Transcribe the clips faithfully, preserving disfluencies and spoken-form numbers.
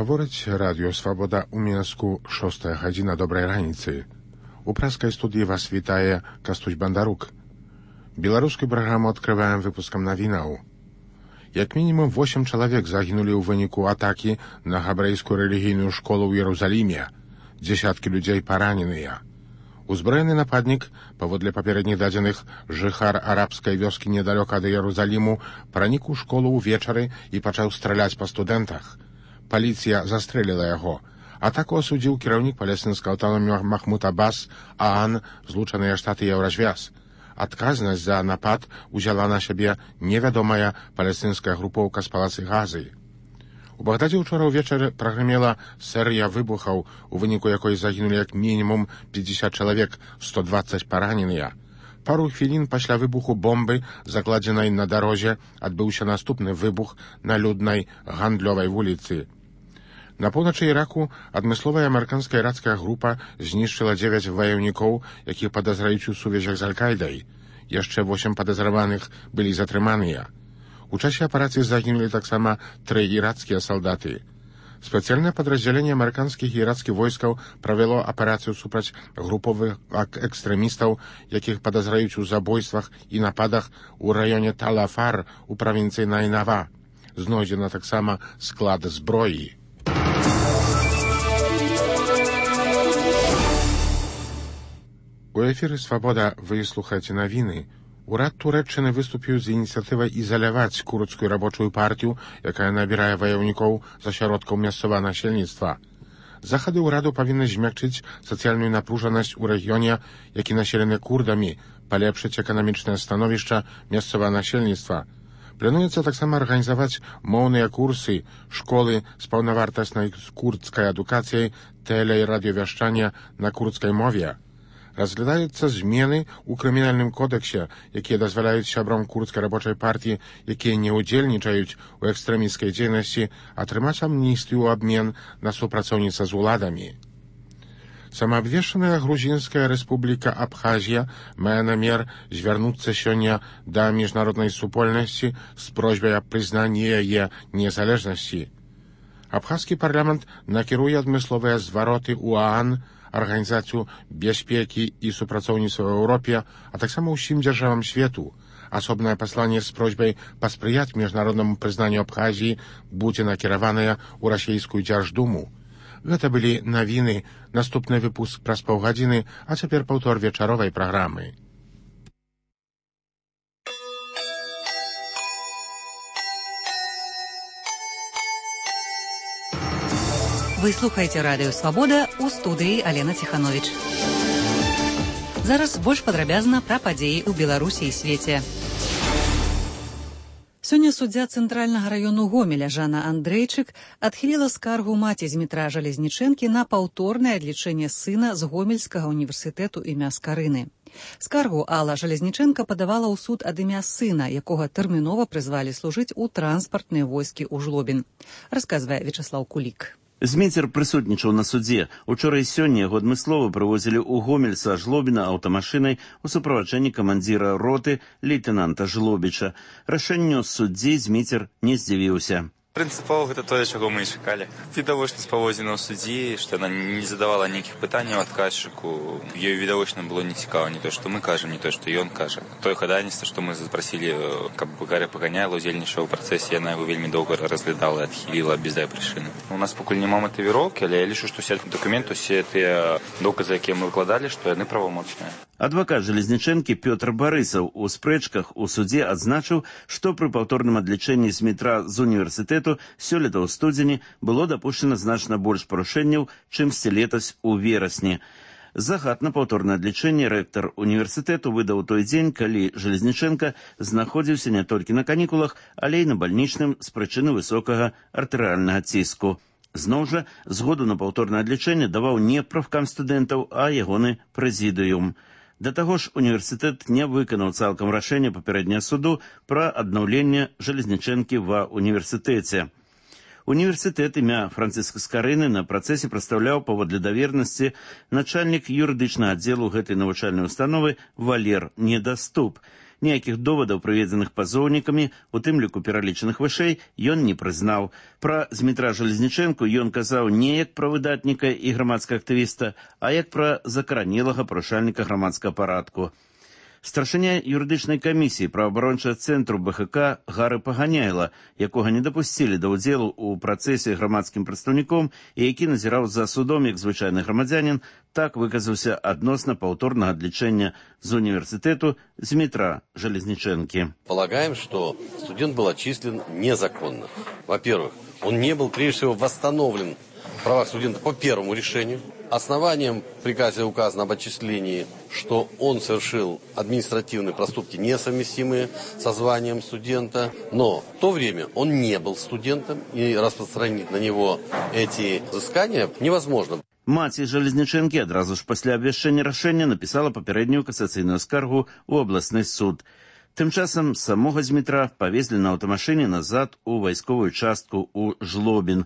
Гаворыць радыё «Свабода» ў Мінску, шостая гадзіна, добрай раніцы. У прэскай студыі вас вітае Кастусь Бандарук. Беларускую праграму адкрываем выпускам навінаў. Як мінімум восем чалавек загінулі ў выніку атакі на габрэйскую рэлігійную школу ў Іерусаліме. Дзесяткі людзей параненыя. Узброены нападнік, паводле папярэдніх дадзеных, жыхар арабскай вёскі недалёка ад Іерусаліму, пранік у школу ўвечары і пачаў страляць па студэнтах. Паліцыя застрэліла яго. Атаку асудзіў кіраўнік палестынскай аўтаноміі Махмуд Аббас, ААН, Злучаныя Штаты і Еўразвяз. Адказнасць за напад узяла на сябе невядомая палестынская групоўка з палацы Газы. У Багдадзе ўчора ўвечары прагрымела серыя выбухаў, у выніку якой загінулі як мінімум пятьдесят чалавек, сто двадцать параненыя. Пару хвілін пасля выбуху бомбы, закладзенай на дарозе, адбыўся наступны выбух на люднай гандлёвай вуліцы. На поўначы Іраку адмысловая амерыканская іракская група знішчыла дзевяць ваяўнікоў, якіх падазраюць у сувязях з Аль-Кайдай. Яшчэ восем падазраваных былі затрыманыя. У часе аперацыі загінулі таксама тры іракскія салдаты. Спецыяльнае падраздзяленне амерыканскіх і іракскіх войскаў правяло аперацыю супраць груповых экстрэмістаў, якіх падазраюць у забойствах і нападах у раёне Талафар у правінцыі Найнава. Знойдзена таксама склад зброі. У эфіры «Свабода» вы слухаеце навіны. Урад Турэччыны выступіў з ініцыятывай ізаляваць курдскую рабочую партію, якая набірае ваяўнікоў з асяродкаў мясцовага насельніцтва. Захады ўраду павінны змякчыць сацыяльную напружанасць у рэгіёне, які населены курдамі, палепшыць эканамічнае становішча мясцовага насельніцтва. Плануецца таксама арганізаваць моўныя курсы, школы з паўнавартаснай курдскай адукацыяй, тэле- і радыёвяшчання на курдскай мове. Разглядаюцца змены ў крымінальным кодексе, якія дазваляюць сябрам курдскай рабочай партіі, якія не ўдзельнічаюць у экстрэмісцкай дзейнасці, атрымаць амністыю ў абмен на супрацоўніцтва з уладамі. Самаабвешчаная грузінская рэспубліка Абхазія мае намер звярнуцца сёння да міжнароднай супольнасці з просьбай аб прызнанні яе незалежнасці. Абхазскі парламент накіруе адмысловыя звароты ў ААН, Арганізацыю бяспекі і супрацоўніцтва ў Еўропе, а таксама ўсім дзяржавам свету. Асобнае пасланне з просьбай паспрыяць міжнароднаму прызнанню Абхазіі будзе накіраванае ў расійскую дзярждуму. Гэта былі навіны, наступны выпуск праз паўгадзіны, а цяпер паўтор вечаровай праграмы. Вы слухаеце радыё «Свабода», у студыі Алена Ціхановіч. Зараз больш падрабязна пра падзеі ў Беларусі і свеце. Сёння суддзя цэнтральнага раёну Гомеля Жанна Андрэйчык адхіліла скаргу маці Змітра Жалезнічэнкі на паўторнае адлічэнне сына з Гомельскага універсітэту імя Скарыны. Скаргу Алла Жалезнічэнка падавала ў суд ад імя сына, якога тэрмінова прызвалі служыць у транспартныя войскі ў Жлобін. Расказвае Вячаслаў Кулік. Зміцер прысутнічаў на судзе. Учора і сёння яго адмыслова прывозілі ў Гомель са Жлобіна аўтамашынай у суправаджэнні камандзіра роты лейтэнанта Жлобіча. Рашэнню суддзі Зміцер не здзівіўся. Прынцыпова гэта тое, чаго мы і чакалі. Відавочна спаводзіна ў суддзі, што яна не задавала нейкіх пытанняў адказчыку. Ёй відавочна было нецікава не то, што мы кажам, не то, што ён кажа. Тое хадайніцтва, што мы запрасілі, каб Гаря Паганяйла ўдзельнічаў у працэсе, яна яго вельмі доўга разглядала і адхіліла без дай прычыны. У нас пакуль няма матывіроўкі, але я лічу, што ўсе дакументы, усе тыя доказы, якія мы выкладалі, што яны правамоцныя. Адвакат Жалезнічэнкі Пётр Барысаў у спрэчках у судзе адзначыў, што пры паўторным адлічэнні Змітра з універсітэту сёлета ў студзені было дапушчана значна больш парушэнняў, чымсьці летась у верасні. Загад на паўторнае адлічэнне рэктар універсітэту выдаў той дзень, калі Жалезнічэнка знаходзіўся не толькі на канікулах, але і на бальнічным з прычыны высокага артэрыяльнага ціску. Зноў жа, згоду на паўторнае адлічэнне даваў не прафкам студэнтаў, а ягоны прэзідыум. Да таго ж, універсітэт не выканаў цалкам рашэнне папярэдняга суду пра аднаўленне Жалезнічэнкі ва універсітэце. Універсітэт імя Францыска Скарыны на працэсе прадстаўляў паводле давернасці начальнік юрыдычнага аддзелу гэтай навучальнай установы Валер Недаступ. Ніякіх довадаў, прыведзеных пазоўнікамі, у тым ліку пералічаных вышэй, ён не прызнаў. Пра Змітра Жалезнічэнку ён казаў не як пра выдатніка і грамадскага актывіста, а як пра закаранелага парушальніка грамадскага парадку. Старшыня юрыдычнай камісіі праваабарончага цэнтру Бэ Ха Ка Гары Паганяйла, якога не дапусцілі да ўдзелу ў працэсе грамадскім прадстаўніком і які назіраў за судом як звычайны грамадзянін, так выказаўся адносна паўторнага адлічэння з універсітэту Змітра Жалезнічэнкі. Полагаем, что студент был отчислен незаконно. Во-первых, он не был прежде всего восстановлен в правах студента по первому решению. Основанием в приказе указано об отчислении, что он совершил административные проступки, несовместимые со званием студента. Но в то время он не был студентом, и распространить на него эти взыскания невозможно. Маці Жалезнічэнкі адразу ж пасля абвяшчэння рашэння напісала папярэднюю касацыйную скаргу ў абласны суд. Тым часам самога Змітра павезлі на аўтамашыне назад у вайсковую частку ў Жлобін.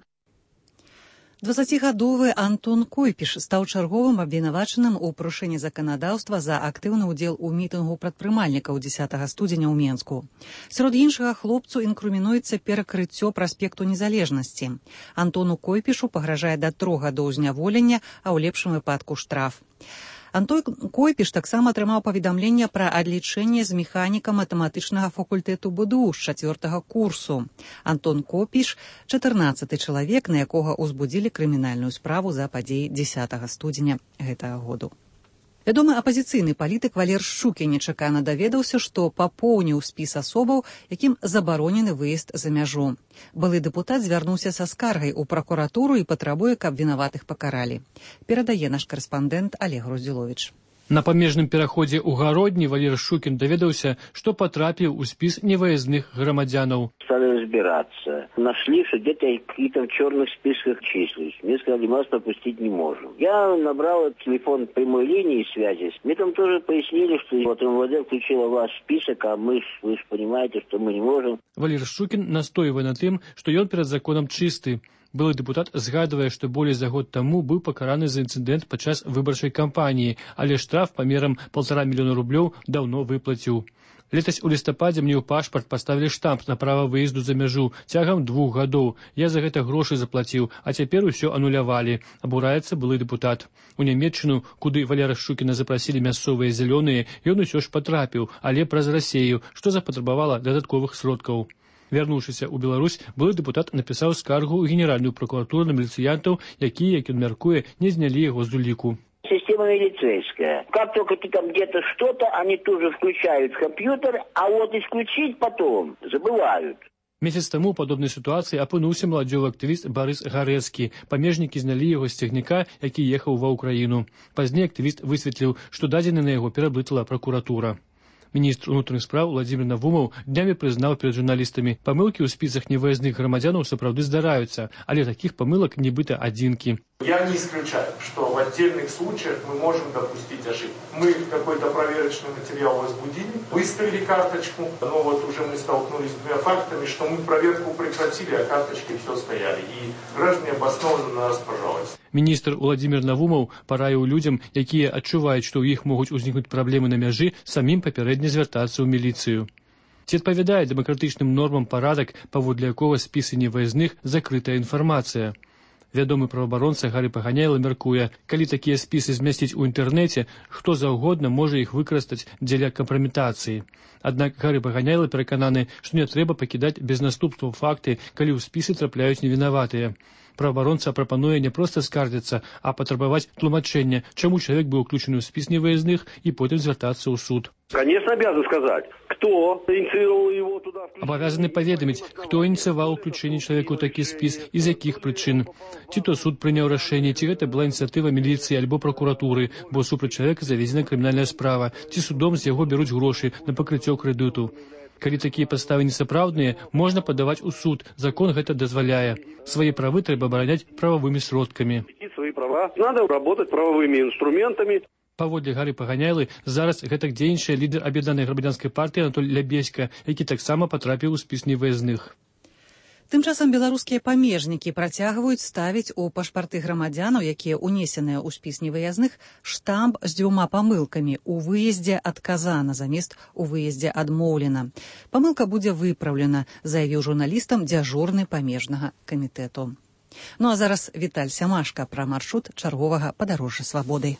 дваццацігадовы Антон Койпіш стаў чарговым абвінавачаным у парушэнні заканадаўства за актыўны ўдзел у мітынгу прадпрымальнікаў дзесятага студзеня ў Менску. Сярод іншага хлопцу інкрымінуецца перакрыццё праспекту Незалежнасці. Антону Койпішу пагражае да трох гадоў зняволення, а ў лепшым выпадку штраф. Антон Койпіш таксама атрымаў паведамленне пра адлічэнне з механіка матэматычнага факультэту Бэ Дэ У з чацвёртага курсу. Антон Койпіш – чатырнаццаты чалавек, на якога ўзбудзілі крымінальную справу за падзеі дзесятага студзеня гэтага году. Вядомы апазіцыйны палітык Валер Шчукін нечакана даведаўся, што папоўніў спіс асобаў, якім забаронены выезд за мяжу. Былы дэпутат звярнуўся са скаргай у пракуратуру і патрабуе, каб вінаватых пакаралі. Перадае наш карэспандэнт Олег Груздзіловіч. На памежным пераходзе ў Гародні Валер Шчукін даведаўся, што потрапіў у спіс невыездных грамадзянаў. Стали разбираться. Нашли, что где-то какие-то в черных списках числюсь. Мне сказали, мы вас пропустить не можем. Я набрал телефон прямой линии связи. Мне там тоже пояснили, что вот Эм Вэ Дэ включила ваш список, а мы, вы же понимаете, что мы не можем. Валер Шчукін настойвае на тым, што ён перад законам чысты. Былы дэпутат згадвае, што болей за год таму быў пакараны за інцыдэнт падчас выбарчай кампаніі, але штраф памерам паўтара мільёна рублёў даўно выплаціў. Летась у лістападзе мне ў пашпарт паставілі штамп на права выезду за мяжу цягам двух гадоў. Я за гэта грошы заплаціў, а цяпер усё анулявалі. Абураецца былы дэпутат. У Нямецчыну, куды Валера Шчукіна запрасілі мясцовыя зялёныя, ён усё ж патрапіў, але праз Расею, што запатрабавала дадатковых сродкаў. Вярнуўшыся ў Беларусь, былы дэпутат напісаў скаргу ў Генеральную прокуратуру на міліцыянтаў, якія, як ён мяркуе, не знялі яго з уліку. Система милицейская. Как только ты там где-то что-то, они тут же включают в компьютер, а вот исключить потом забывают. Месяц таму ў падобнай сітуацыі апынуўся маладзёвы актывіст Барыс Гарэцкі. Памежнікі знялі яго з цягніка, які ехаў ва ўкраіну. Пазней актывіст высветліў, што дадзены на яго пераблытала пракуратура. Міністр унутраных спраў Владзімір Навумаў днямі прызнаў перад журналістамі, памылкі ў спісах невыездных грамадзянаў сапраўды здараюцца, але такіх памылак нібыта адзінкі. Я не исключаю, что в отдельных случаях мы можем допустить ошибку. Мы какой-то проверочный материал возбудили, выставили карточку, но вот уже мы столкнулись с двумя фактами, что мы проверку прекратили, а карточки все стояли. И граждане обоснованно на нас пожаловались. Міністр Владзімір Навумаў параіў людзям, якія адчуваюць, што ў іх могуць узнікнуць праблемы на мяжы, самім папярэдне звяртацца ў міліцыю. Ці адпавядае дэмакратычным нормам парадак, паводле якога спісы невыездных закрытая інфармацыя? Вядомы праваабаронца Гары Паганяйла мяркуе, калі такія спісы змясціць у інтэрнэце, хто заўгодна можа іх выкарыстаць дзеля кампраметацыі. Аднак Гары Паганяйла перакананы, што не трэба пакідаць без наступстваў факты, калі ў спісы трапляюць невінаватыя. Праваабаронца прапануе не проста скардзіцца, а патрабаваць тлумачэння, чаму чалавек быў уключаны ў спіс невыездных і потым звяртацца ў суд. Конечно, обязан сказать, кто инициировал его туда. Абавязаны паведаміць, хто ініцыяваў уключэнне чалавека ў такі спіс і з якіх прычын. Ці то суд прыняў рашэнне, ці гэта была ініцыятыва міліцыі альбо пракуратуры, бо супраць чалавека заведзена крымінальная справа, ці судом з яго бяруць грошы на пакрыццё крэдыту. Калі такія падставы несапраўдныя, можна падаваць у суд. Закон гэта дазваляе. Свае правы трэба абараняць прававымі сродкамі. Свои права надо работать правовыми инструментами. Паводле Гары Паганяйлы, зараз гэтак дзейнічае лідар аб'яднанай грамадзянскай партыі Анатоль Лябеська, які таксама патрапіў у спіс невыездных. Тым часам беларускія памежнікі працягваюць ставіць у пашпарты грамадзянаў, якія ўнесеныя ў спіс невыязных, штамп з дзвюма памылкамі у выездзе адказана замест у выездзе адмоўлена. Памылка будзе выпраўлена, заявіў журналістам дзяжурны памежнага камітэту. Ну а зараз Віталь Сямашка пра маршрут чарговага падарожжа свабоды.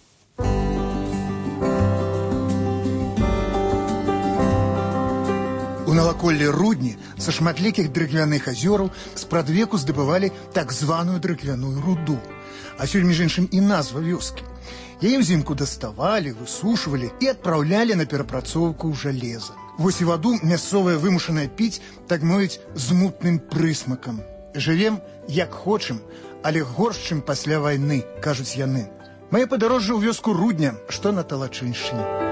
У наваколлі Рудні са шматлікіх дрыгвяных азёраў спрадвеку здабывалі так званую дрыгвяную руду. А сёння, між іншым, і назва вёскі. Яе ўзімку даставалі, высушвалі і адпраўлялі на перапрацоўку ў жалеза. Вось і ваду мясцовая вымушаная піць, так мовіць, з мутным прысмакам. Жывем, як хочам, але горш, чым пасля вайны, кажуць яны. Мае падарожжа ў вёску Рудня, што на Талачыншчыне.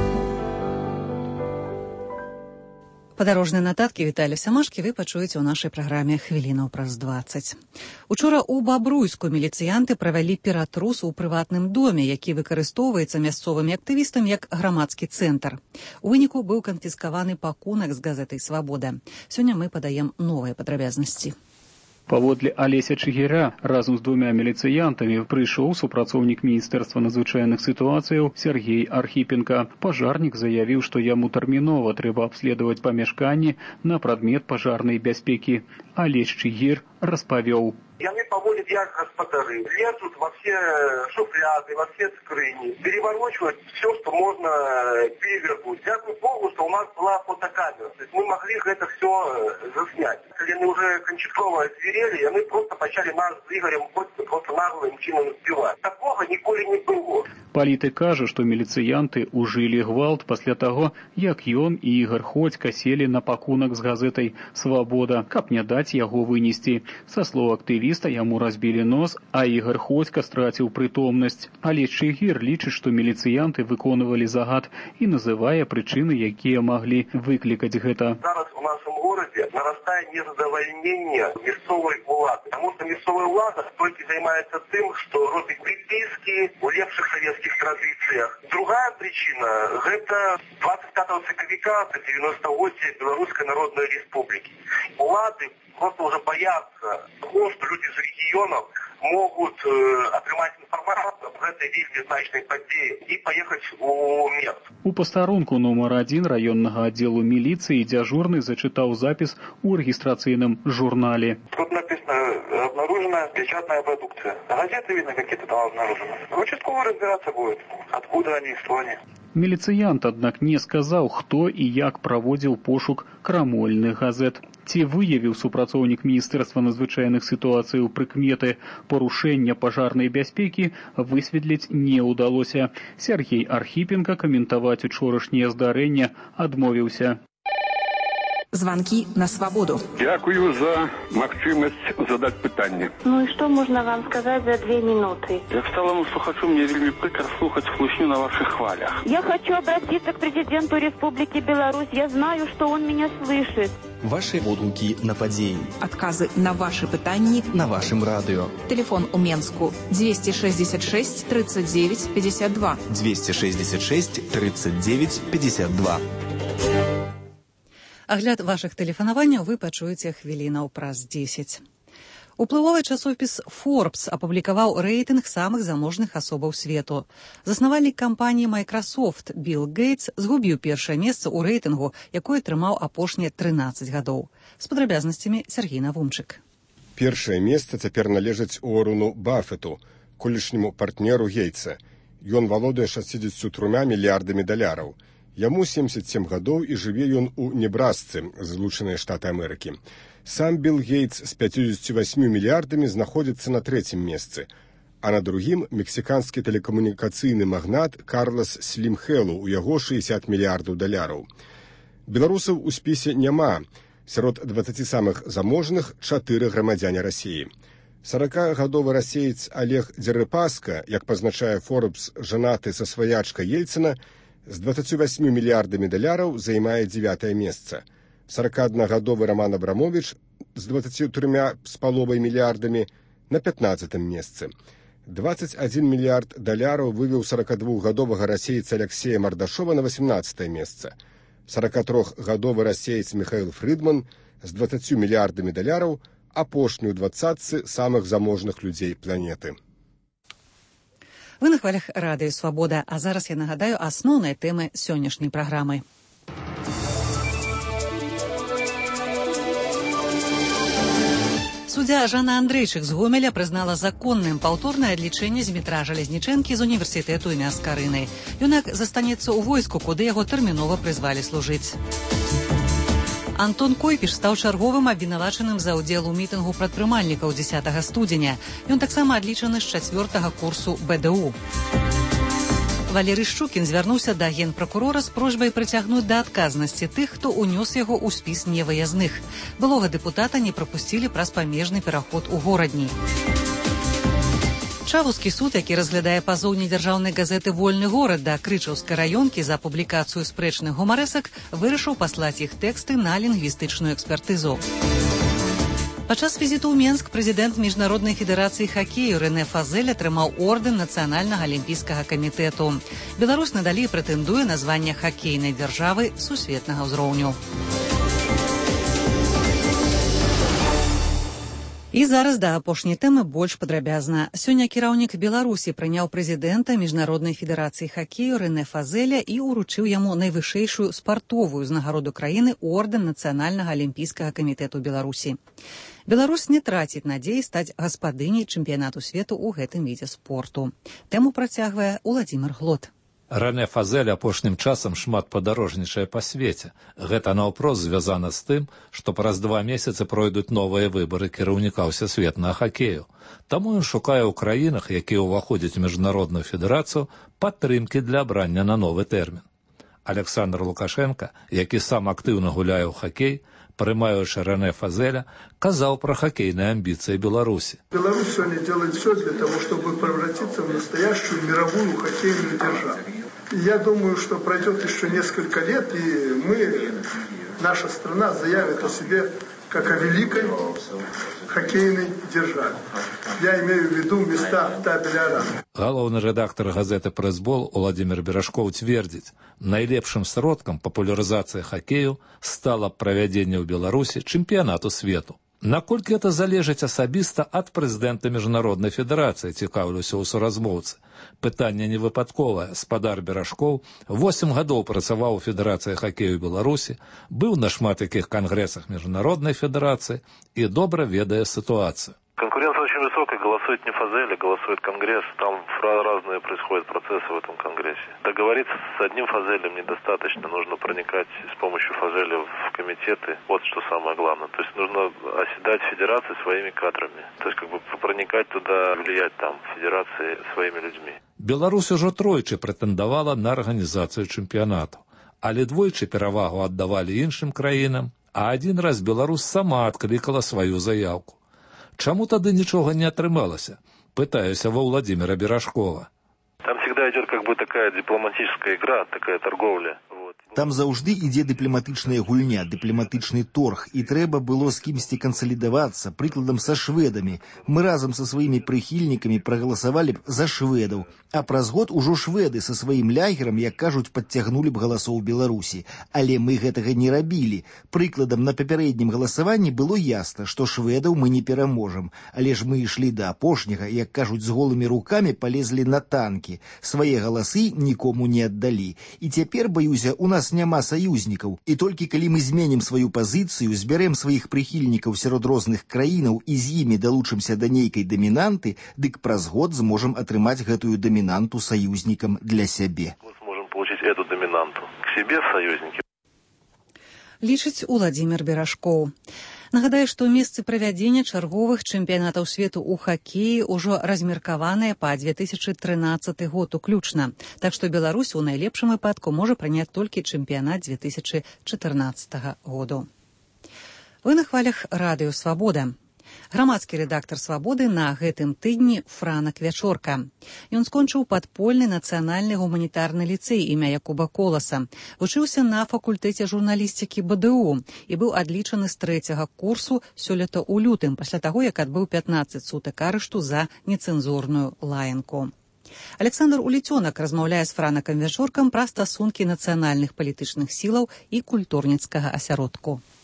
Падарожныя нататкі Віталя Сямашкі вы пачуеце ў нашай праграме хвілінаў праз дваццаць. Учора ў Бабруйску міліцыянты правялі ператрус у прыватным доме, які выкарыстоўваецца мясцовымі актывістамі як грамадскі цэнтр. У выніку быў канфіскаваны пакунак з газетай «Свабода». Сёння мы падаем новыя падрабязнасці. Паводле Алеся Чыгіря разам з двумя міліцыянтамі прыйшоў супрацоўнік Міністэрства надзвычайных сітуацыяў Сергей Архіпенка. Пажарнік заявіў, што яму тэрмінова трэба абследаваць памяшканні на прадмет пажарнай бяспекі. Алесь Чыгір распавёў. Яны поводят як гаспадары, лезут во все шуфляды, во все скрыни, переворачивают все, что можно перевернуть. Дякую Богу, что у нас была фотокамера. То есть мы могли это все заснять. Когда они уже кончатково зверели, они просто почали нас с Игорем просто наглым чином сбивать. Такого николи не было. Палітык кажа, што міліцыянты ўжылі гвалт пасля таго, як ён і Ігар Ходзька селі на пакунак з газетай «Свабода», каб не даць яго вынесці. Са слоў актывіста яму разбілі нос, а Ігар Ходзька страціў прытомнасць. Але Чыгір лічыць, што міліцыянты выконвалі загад і называе прычыны, якія маглі выклікаць гэта. Зараз у нашем городе нарастает незадовольнение мясцовой улады, потому что мясцовая улада только занимается тем, что робит приписки у лепших советских традициях. Другая причина – это двадцать пятого сакавіка девяносто восьмой Белорусской Народной Республики. Улады просто уже боятся того, что люди из регионов могут э, атрымаць информацию об этой вельмі значной подее и поехать у мест. У пастарунку номер один районного отдела милиции дежурный зачитал запись у регистрацийном журнале. Тут написано: обнаружена печатная продукция. Газеты, видно, какие-то там обнаружены. Участковый разбираться будет, откуда они, что они. Міліцыянт, аднак, не сказаў, хто і як праводзіў пошук крамольных газет. Ці выявіў супрацоўнік Міністэрства надзвычайных сітуацыяў прыкметы парушэння пажарнай бяспекі, высветліць не ўдалося. Сергей Архіпенка каментаваць учорашняе здарэнне адмовіўся. Звонки на свободу. Дякую за магчимость задать питание. Ну и что можно вам сказать за две минуты? Я сталому слухачу, мне вельми прикро слухать слушню на ваших хвалях. Я хочу обратиться к президенту Республики Беларусь. Я знаю, что он меня слышит. Ваши водгуки на падзеі. Адказы на ваши пытанні на вашем радио. Телефон у Менску двести шестьдесят шесть тридцать девять пятьдесят два. двести шестьдесят шесть тридцать девять пятьдесят два. Агляд вашых тэлефанаванняў вы пачуеце хвілінаў праз дзесяць. Уплывовы часопіс Forbes апублікаваў рэйтынг самых заможных асобаў свету. Заснавальнік кампаніі Microsoft Билл Гейтс згубіў першае месца ў рэйтынгу, якое трымаў апошнія трынаццаць гадоў. З падрабязнасцямі Сергей Навумчык. Першае месца цяпер належыць Уоррену Баффету, колішняму партнеру Гейтса. Ён валодае шасцідзесятю трёмя мільярдамі даляраў. Яму семьдесят семь гадоў і жыве ён у Небрасцы, Злучаныя Штаты Амерыкі. Сам Билл Гейтс з пятьюдесятью восьмю мільярдамі знаходзіцца на трэцім месцы, а на другім мексіканскі тэлекамунікацыйны магнат Карлас Слім Хэлу, у яго шэсцьдзесят мільярдаў даляраў. Беларусаў у спісе няма. Сярод дваццаці самых заможных чатыры грамадзяне Расіі. саракагадовы расеец Олег Дзерэпаска, як пазначае Forbes, жанаты са сваячкай Ельцына, з дваццатью восьмю мільярдамі даляраў займае дзевятае месца. сорокааднагадовы Роман Абрамович з дваццатью трёмя з паловай мільярдамі на пятнадцатым месцы. двадцать один мільярд даляраў вывеў сорокадвухгадовага расейца Алексея Мардашова на восемнадцатае месца. сорокатрохгадовы расеец Михаил Фридман з дваццаццю мільярдамі даляраў, апошні ў двадцатцы самых заможных людзей планеты. Вы на хвалях радыё «Свабода», а зараз я нагадаю асноўныя тэмы сённяшняй праграмы. Суддзя Жанна Андрейчык з Гомеля прызнала законным паўторнае адлічэнне Змітра Жалезнічэнкі з універсітэту імя Скарыны. Юнак застанецца ў войску, куды яго тэрмінова прызвалі служыць. Антон Койпіш стаў чарговым абвінавачаным за ўдзел у мітынгу прадпрымальнікаў дзесятага студзеня. Ён таксама адлічаны з чацвёртага курсу бэ дэ у. Валерый Шчукін звярнуўся да генпракурора з просьбай прыцягнуць да адказнасці тых, хто ўнёс яго ў спіс невыязных. Былога дэпутата не прапусцілі праз памежны пераход у горадні. Чавускі суд, які разглядае пазоў недзяржаўнай газеты «Вольны горад» да Крычаўскай раёнкі за публікацыю спрэчных гумарэсак, вырашыў паслаць іх тэксты на лінгвістычную экспертызу. Падчас візіту ў Менск прэзідэнт Міжнароднай федэрацыі хакею Рэне Фазель атрымаў ордэн Нацыянальнага алімпійскага камітэту. Беларусь надалей прэтэндуе на званне хакейнай дзяржавы сусветнага ўзроўню. І зараз да апошняй тэмы больш падрабязна. Сёння кіраўнік Беларусі прыняў прэзідэнта Міжнароднай федэрацыі хакею Рэне Фазеля і ўручыў яму найвышэйшую спартовую ўзнагароду краіны ордэн Нацыянальнага алімпійскага камітэту Беларусі. Беларусь не траціць надзеі стаць гаспадыняй чэмпіянату свету ў гэтым відзе спорту. Тэму працягвае Уладзімір Глот. Рэне Фазель апошнім часам шмат падарожнічае па свеце. Гэта наўпрост звязана з тым, што праз два месяцы пройдуць новыя выбары кіраўніка ўсесветнага хакею. Таму ён шукае ў краінах, якія ўваходзяць у міжнародную федэрацыю, падтрымкі для абрання на новы тэрмін. Александр Лукашенко, які сам актыўна гуляе ў хакей, прымаючы Рэне Фазеля, казаў пра хоккейные амбиции Беларуси. Беларусь сегодня делает все для того, чтобы превратиться в настоящую мировую хоккейную державу. Я думаю, что пройдет еще несколько лет, и мы, наша страна, заявит о себе как о великой хоккейной державе. Я имею в виду места табеля ран. Галоўны рэдактар газеты «Прэсбол» Уладзімір Берашкоў цвердзіць, найлепшым сродкам папулярызацыі хакею стала правядзенне ў Беларусі чэмпіянату свету. Наколькі это залежыць асабіста ад прэзідэнта Міжнароднай федэрацыі, цікаўлюся ў суразмоўцы. Пытанне не выпадковае. Спадар Берашкоў восем гадоў працаваў у Федэрацыі хакею Беларусі, быў на шмат якіх кангрэсах Міжнароднай федэрацыі і добра ведае сітуацыю. Конкуренция очень высокая, голосует не Фазель, голосует Конгресс. Там разные происходят процессы в этом Конгрессе. Договориться с одним Фазелем недостаточно, нужно проникать с помощью Фазеля в комитеты. Вот что самое главное. То есть нужно оседать федерации своими кадрами. То есть как бы проникать туда, влиять там федерации своими людьми. Беларусь ужо тройчы прэтэндавала на арганізацыю чэмпіянату, але двойчы перавагу аддавалі іншым краінам, а адзін раз Беларусь сама адклікала сваю заявку. Чаму тады нічога не атрымалася? Пытаюся ва Владимира Берашкова. Там всегда идет как бы такая дипломатическая игра, такая торговля. Там заўжды ідзе дыпламатычная гульня, дыпламатычны торг, і трэба было з кімсьці кансалідавацца, прыкладам са шведамі. Мы разам са сваімі прыхільнікамі прагаласавалі б за шведаў, а праз год ужо шведы са сваім лягерам, як кажуць, падцягнулі б галасоў Беларусі. Але мы гэтага не рабілі. Прыкладам, на папярэднім галасаванні было ясна, што шведаў мы не пераможам. Але ж мы ішлі да апошняга, як кажуць, з голымі рукамі палезлі на танкі. Свае галасы нікому не аддалі. І цяпер, баюся, у нас няма саюзнікаў, і толькі калі мы зменім сваю пазіцыю, збярэм сваіх прыхільнікаў сярод розных краінаў і з імі далучымся да нейкай дамінанты, дык праз год зможам атрымаць гэтую дамінанту саюзнікам для сябе. Мы сможем получить эту доминанту к себе в союзники. Лічыць Уладзімір Берашкоў. Нагадаю, што месцы правядзення чарговых чэмпіянатаў свету ў хакеі ўжо размеркаваныя па две тысячы трынаццаты год уключна. Так што Беларусь у найлепшым выпадку можа прыняць толькі чэмпіянат две тысячы чатырнаццатага году. Вы на хвалях радыё «Свабода». Грамадскі рэдактар «Свабоды» на гэтым тыдні Франак Вячорка. Ён скончыў падпольны нацыянальны гуманітарны ліцэй імя Якуба Коласа, вучыўся на факультэце журналістыкі бэ дэ у і быў адлічаны з трэцяга курсу сёлета ў лютым, пасля таго, як адбыў пятнаццаць сутак арышту за нецэнзурную лаянку. Александр Уліцёнак размаўляе з Франакам Вячоркам пра стасункі нацыянальных палітычных сілаў і культурніцкага асяродку.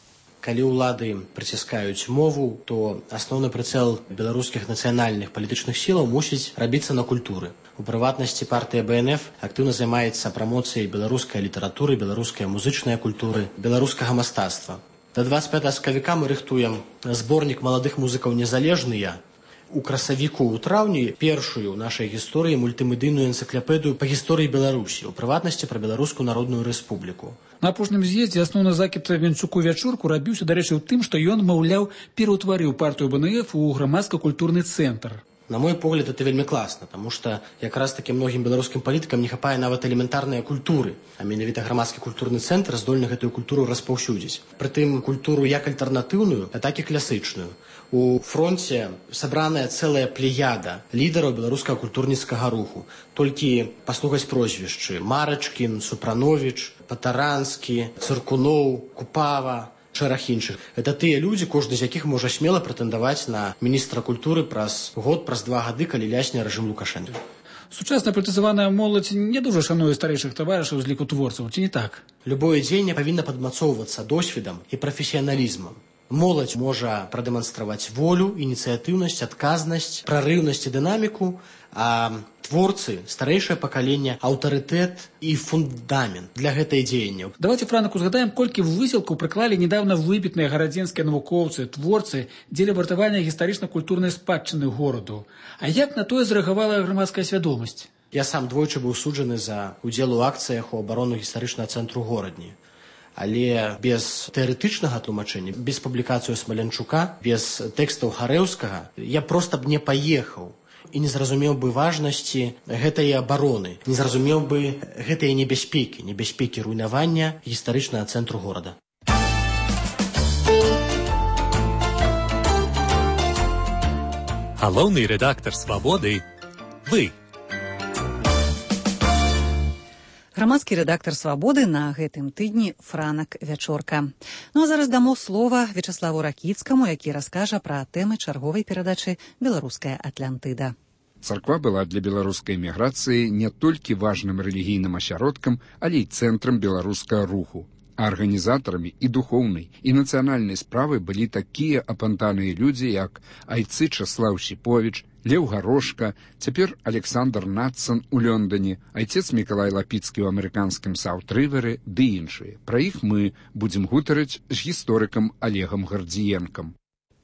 Калі ўлады прыціскаюць мову, то асноўны прыцэл беларускіх нацыянальных палітычных сілаў мусіць рабіцца на культуры. У прыватнасці партыя бэ эн эф актыўна займаецца прамоцыяй беларускай літаратуры, беларускай музычнай культуры, беларускага мастацтва. Да двадцать пятага сакавіка мы рыхтуем зборнік маладых музыкаў незалежныя. У красавіку ў траўні першую ў нашай гісторыі мультымедыйную энцыклапедыю па гісторыі Беларусі, у прыватнасці пра Беларускую Народную Рэспубліку. На апошнім з'ездзе асноўны закід Венцуку Вячурку рабіўся, дарэчы, у тым, што ён, маўляў, пераўтварыў партыю бэ эн эф у грамадска-культурны цэнтр. На мой погляд, это вельмі класна, таму што якраз таки многім беларускім палітыкам не хапае нават элементарныя культуры, а менавіта грамадскі культурны цэнтр здольны гэтую культуру распаўсюдзіць. Прытым культуру як альтэрнатыўную, а так і класычную. У фронце сабраная цэлая плеяда лідараў беларускага культурніцкага руху. Толькі паслухаць прозвішчы: Марачкін, Супрановіч, Патаранскі, Цыркуноў, Купава, шэраг іншых. Это тыя людзі, кожны з якіх можа смела прэтэндаваць на міністра культуры праз год, праз два гады, калі лясне рэжым Лукашэнка. Сучасна палітызаваная моладзь не дужа шануе старэйшых таварышаў з ліку творцаў, ці не так? Любое дзеянне павінна падмацоўвацца досведам і прафесіяналізмам. Моладзь можа прадэманстраваць волю, ініцыятыўнасць, адказнасць, прарыўнасць і дынаміку, а творцы, старэйшае пакаленне, аўтарытэт і фундамент для гэтай дзеянняў. Давайте, Франак, узгадаем, колькі высілкаў прыклалі недавно выбітныя гарадзенскія навукоўцы, творцы дзеля вартавання гістарычна-культурнай спадчыны гораду. А як на тое зрэагавала грамадская свядомасць? Я сам двойчы быў суджаны за удзел у акцыях у абарону гістарычнага цэнтру горадні. Але без тэарэтычнага тлумачэння, без публікацыю Смалянчука, без тэкстаў Харэўскага я проста б не паехаў і не зразумеў бы важнасці гэтай абароны, не зразумеў бы гэтыя небяспекі, небяспекі руйнавання гістарычнага цэнтру горада. Галоўны рэдактар «Свабоды» – вы. Грамадскі рэдактар «Свабоды» на гэтым тыдні Франак Вячорка. Ну а зараз дамо слова Вячаславу Ракіцкаму, які раскажа пра тэмы чарговай перадачы «Беларуская Атлантыда». Царква была для беларускай эміграцыі не толькі важным рэлігійным асяродкам, але і цэнтрам беларускага руху. А арганізатарамі і духоўнай, і нацыянальнай справы былі такія апантаныя людзі, як айцы Часлаў Сіповіч, Леў Гарошка, цяпер Александр Натсан у Лондоне, айцец Мікалай Лапіцкі ў амерыканскім Саут-Рыверы ды іншыя. Пра іх мы будзем гутарыць з гісторыкам Олегам Гардзіенкам.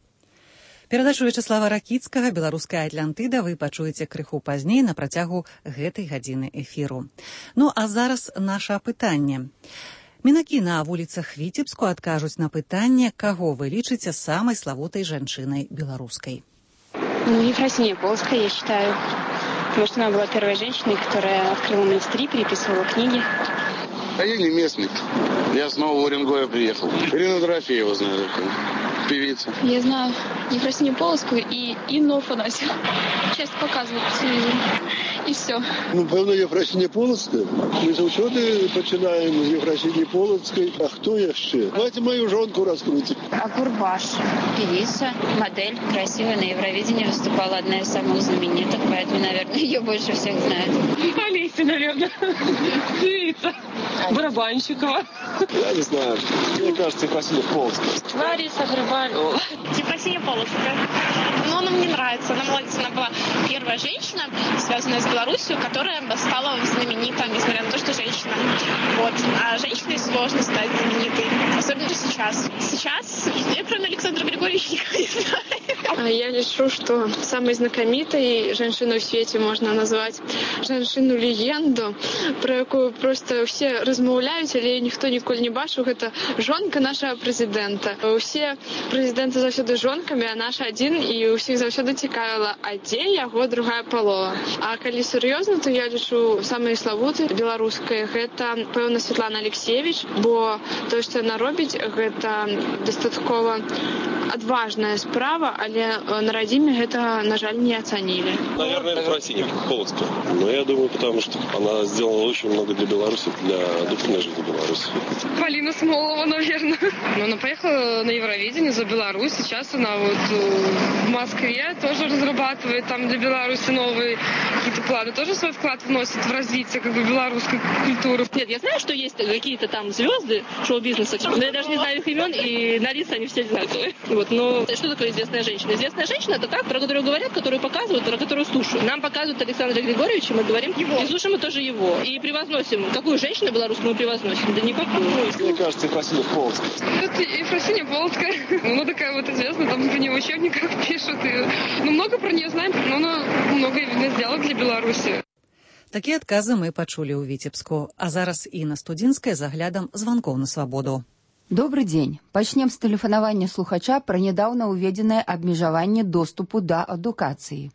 Перадачу Вячаслава Ракіцкага «Беларуская Атлантыда» вы пачуеце крыху пазней на працягу гэтай гадзіны эфіру. Ну а зараз наша пытанне. Мінакі на вуліцах Віцебску адкажуць на пытанне, каго вы лічыце самай славутай жанчынай беларускай. Ну, Ефросинья Полоцкая, я считаю. Потому что она была первой женщиной, которая открыла монастыри, переписывала книги. А я не местный. Я с Нового Уренгоя приехал. Ирина Дорофеева знаю, певица. Я знаю Ефросинью Полоцкую и Инну Афанасьеву. Часто показывают по телевизору. І все. Ну, певно, Єфросинія Полоцька. Ми завжди починаємо з Єфросинії Полоцької. А хто я ще? Давайте мою жонку розкрутим. А Курбаш, певица, модель, красивая, на Евровидении выступала, одна из самых знаменитых, поэтому, наверное, ее больше всех знают. Олеся, наверное. Певица. Барабанщикова. Я не знаю. Мне кажется, Ефросинья Полоцкая. Лариса Грибалева. Ефросинья Полоцкая. Но она мне нравится. Она молодец. Она была первая женщина, связанная с Беларусью, которая стала знаменитой, несмотря на то, что женщина. Вот. А женщиной сложно стать знаменитой. Особенно сейчас. Сейчас я про Александра Григорьевича никого не знаю. Я лишу, что самой знакомитой женщиной в свете можно назвать женщину-легенду, про якую просто все размаўляюць, але ніхто ніколі не бачыў. Гэта жонка нашага прэзідэнта. Усе прэзідэнты заўсёды жонкамі, а наш адзін, і ўсіх заўсёды цікавіла, а дзе яго другая палова. А калі сур'ёзна, то я лічу самай славутай беларускай гэта, пэўна, Святлана Алексеевич, бо тое, што яна робіць, гэта дастаткова адважная справа, але але на радзіме гэта, на жаль, не ацанілі. Наверное, Ефросинья Полоцкая. Но я думаю, потому что она сделала очень много для Беларуси, для духовной жизни Беларуси. Полина Смолова, наверное. Но она поехала на Евровидение за Беларусь. Сейчас она вот в Москве тоже разрабатывает там для Беларуси новые какие-то планы. Тоже свой вклад вносит в развитие как бы белорусской культуры. Нет, я знаю, что есть какие-то там звезды шоу-бизнеса, но я даже не знаю их имен, и на лица они все одинаковые. Вот, но что такое известная женщина? Известная женщина — это та, про которую говорят, которую показывают, про которую слушают. Нам показывают Александра Григорьевича, мы говорим его, и слушаем мы тоже его. И превозносим. Какую женщину белорусскую мы превозносим? Да никакую. Мне кажется, Ефросинья Полоцкая. Это Ефросинья Полоцкая. Ну, такая вот известная, там про нее в учебниках пишут. И, ну, много про нее знаем, но она многое, видно, сделала для Беларуси. Такія адказы мы пачулі ў Віцебску. А зараз Інна Студзінская з аглядам званкоў на свабоду. Добрый дзень. Пачнем з тэлефанавання слухача пра нядаўна ўведзенае абмежаванне доступу да адукацыі.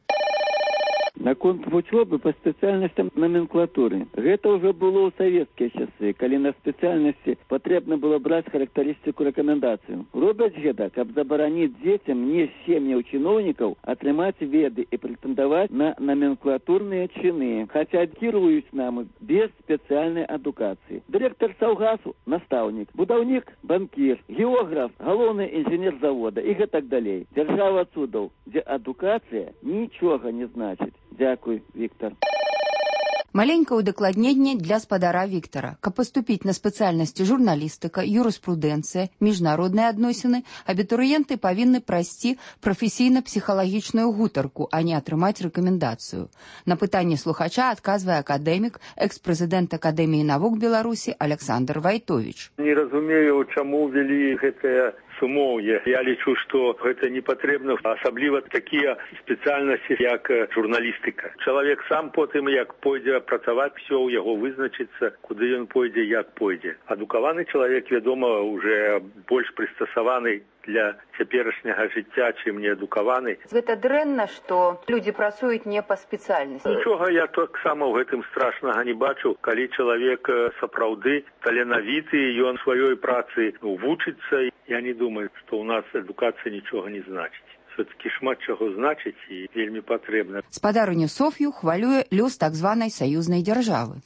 Наконт вучобы па спецыяльнасцям номенклатуры. Гэта ўжо было ў савецкія часы, калі на спецыяльнасці патрэбна было браць характарыстыку рэкамендацыю. Робяць гэта, каб забараніць дзецям не сем'яў чыноўнікаў атрымаць веды і прэтэндаваць на номенклатурныя чыны, хаця кіруюць нам без спецыяльнай адукацыі. Дырэктар саўгасу – настаўнік, будаўнік – банкір, географ – галоўны інжынер завода і гэтак далей. Дзяржава цудаў, дзе адукацыя нічога не значыць. Дякую, Віктор. Маленькае удакладненне для спадара Віктора. Каб паступіць на спецыяльнасці журналістыка, юрыспрудэнцыя, міжнародныя адносіны, абітурыенты павінны прайсці прафесійна-псіхалагічную гутарку, а не атрымаць рэкамендацыю. На пытанне слухача адказвае акадэмік, экс-прэзідэнт Акадэміі навук Беларусі Александр Вайтовіч. Не разумею, чаму ввели гэтае сумоўе. Я лічу, што гэта не патрэбна, асабліва такія спецыяльнасці, як журналістыка. Чалавек сам потым, як пойдзе працаваць, все ў яго вызначыцца, куды ён пойдзе, як пойдзе. Адукаваны чалавек, вядома, уже больш прыстасаваны для цяперашняга жыцця, чым неадукаваны. Гэта дрэнна, што людзі працуюць не па спецыяльнасці. Нічога я таксама ў гэтым страшнага не бачу, калі чалавек сапраўды таленавіты, ён сваёй працы вучыцца. Я не думаю, што ў нас адукацыя нічога не значыць. Все-таки шмат чаго значыць і вельмі патрэбна. Спадарыню Соф'ю хвалюе лёс так званай саюзнай дзяржавы.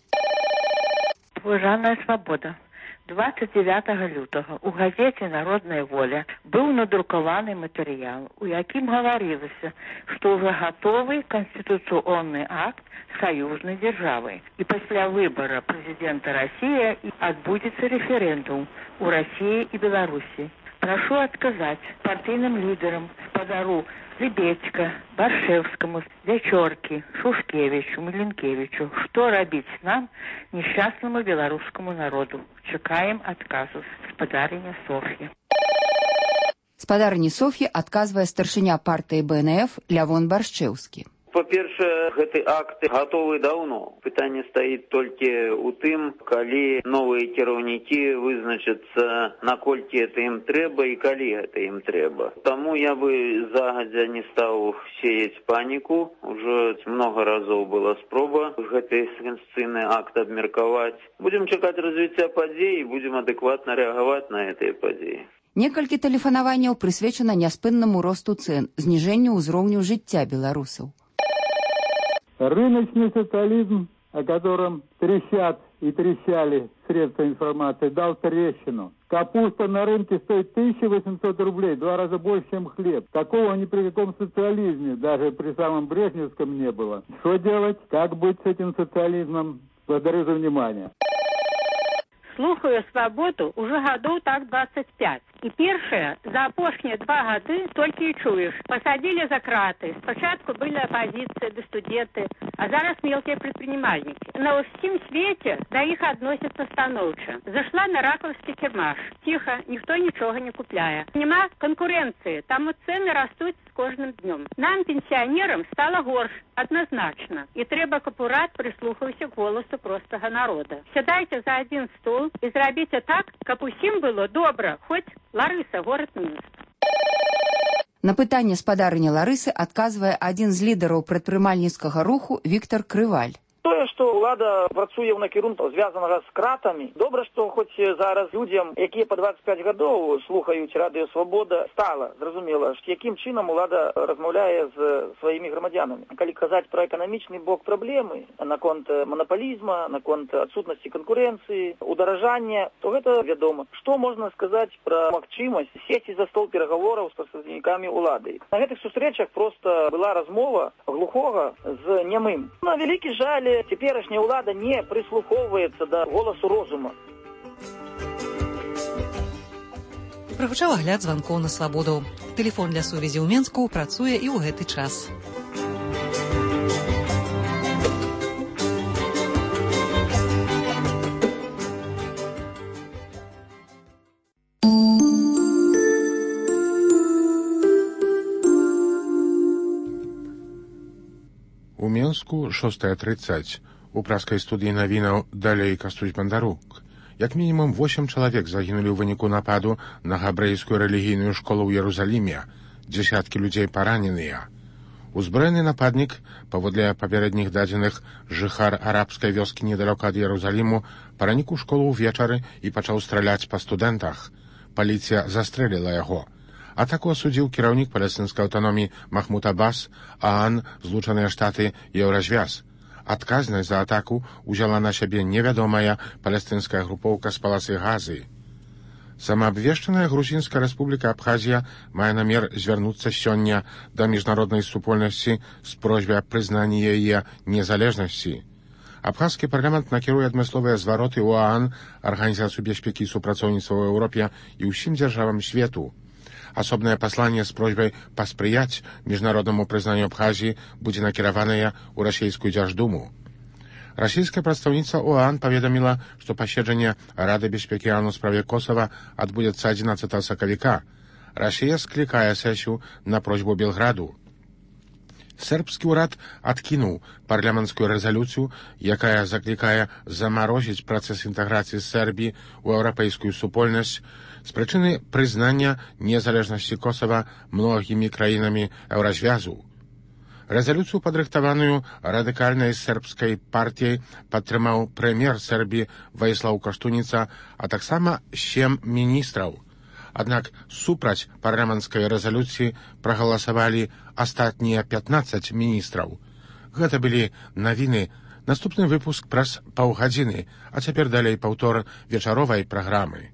Уважаная свабода. двадцать девятого лютага у газеце «Народная воля» быў надрукаваны матэрыял, у якім гаварылася, што ўжо гатовы канстытуцыйны акт саюзнай дзяржавы. І пасля выбара прэзідэнта Расіі адбудзецца рэферэндум у Расіі і Беларусі. Прашу адказаць партыйным лідарам, спадару Лебедька, Баршевскому, Дячоркі, Шушкевичу, Миленкевичу, што рабіць нам, несчастному беларускаму народу. Чакаем адказу. Спадарыня Софья. Спадарыня Софья адказвае старшыня партыі Бэ Эн Эф Лявон Баршчэўскі. Па-першае, гэты акт гатовы даўно. Пытанне стаіць толькі ў тым, калі новыя кіраўнікі вызначацца, наколькі гэта ім трэба і калі гэта ім трэба. Таму я бы загадзя не стаў сеяць паніку. Ужо многа разоў была спроба гэты канстытуцыйны акт абмеркаваць. Будзем чакаць развіцця падзей і будзем адэкватна рэагаваць на гэтыя падзеі. Некалькі тэлефанаванняў прысвечана няспыннаму росту цэн, зніжэнню ўзроўню жыцця беларусаў. Рыночный социализм, о котором трещат и трещали средства информации, дал трещину. Капуста на рынке стоит тысяча восемьсот рублей, два раза больше, чем хлеб. Такого ни при каком социализме, даже при самом брежневском, не было. Что делать? Как быть с этим социализмом? Благодарю за внимание. Слухаю «Свабоду» уже гадоў так двадцать пять. І першае, за апошнія два гады толькі і чуеш. Пасадзілі за краты. Спачатку былі апазіцыя ды студэнты, а зараз мелкія прадпрымальнікі. На ўсім свеце да іх адносяцца станоўча. Зашла на раковскі кірмаш. Ціха, ніхто нічога не купляе. Няма канкурэнцыі, таму цэны растуць з кожным днём. Нам, пенсіянерам, стала горш, адназначна. І трэба, каб урад прыслухаўся к голасу простага народа. Сядайце за адзін стол і зрабіце так, каб усім было добра, хоць Ларыса, горад Мінск. На пытанне спадарыні Ларысы адказвае адзін з лідараў прадпрымальніцкага руху Віктор Крываль. Тое, што ўлада працуе ў накірунку звязанага з кратамі, добра, што хоць зараз людзям, якія па дваццаць пяць гадоў слухаюць радыё Свабода, стала зразумела, якім чынам улада размаўляе з сваімі грамадзянамі. Калі казаць пра эканамічны бок праблемы, наконт манаполізма, наконт адсутнасці канкурэнцыі, ударажання, то гэта вядома. Што можна сказаць пра магчымасць сесці за стол перагавораў з прадстаўнікамі улады? На гэтых сустрэчах проста была размова глухога з нямым. На вялікі жаль, цяперашняя ўлада не прыслухоўваецца да голасу розума. Прагучаў агляд званкоў на Свабоду. Тэлефон для сувязі ў Менску працуе і ў гэты час. У Менску шостая тридцать. У праскай студыі навінаў далей Кастусь Бандарук. Як мінімум восемь чалавек загінулі ў выніку нападу на габрэйскую рэлігійную школу ў Ерусаліме. Дзесяткі людзей параненыя. Узброены нападнік, паводле папярэдніх дадзеных, жыхар арабскай вёскі недалёка ад Ерусаліму, пранік у школу ўвечары і пачаў страляць па студэнтах. Паліцыя застрэліла яго. Атаку асудзіў кіраўнік палестынскай аўтаноміі Махмуд Аббас, ААН, Злучаныя Штаты і Еўразвяз. Адказнасць за атаку ўзяла на сябе невядомая палестынская групоўка з паласы Газы. Самаабвешчаная грузінская рэспубліка Абхазія мае намер звярнуцца сёння да міжнароднай супольнасці з просьбай аб прызнанні яе незалежнасці. Абхазскі парламент накіруе адмысловыя звароты ў ААН, Арганізацыю бяспекі і супрацоўніцтва ў Еўропе і ўсім дзяржавам свету. Асобнае пасланне з просьбай паспрыяць міжнароднаму прызнанню Абхазіі будзе накіраванае ў расійскую дзярждуму. Расійская прадстаўніца ОАН паведаміла, што паседжанне Рады бяспекі ААН у справе Косава адбудзецца адзінаццатага сакавіка. Расія склікае сесію на просьбу Белграду. Сербскі ўрад адкінуў парламенцкую рэзалюцыю, якая заклікае замарозіць працэс інтэграцыі Сербіі ў еўрапейскую супольнасць з прычыны прызнання незалежнасці Косава многімі краінамі Еўразвязу. Рэзалюцыю, падрыхтаваную радыкальнай сербскай партіяй, падтрымаў прэм'ер Сербіі Ваіслаў Каштуніца, а таксама сем міністраў. Аднак супраць парламенцкай рэзалюцыі прагаласавалі астатнія пятнаццаць міністраў. Гэта былі навіны. Наступны выпуск праз паўгадзіны, а цяпер далей паўтор вечаровай праграмы.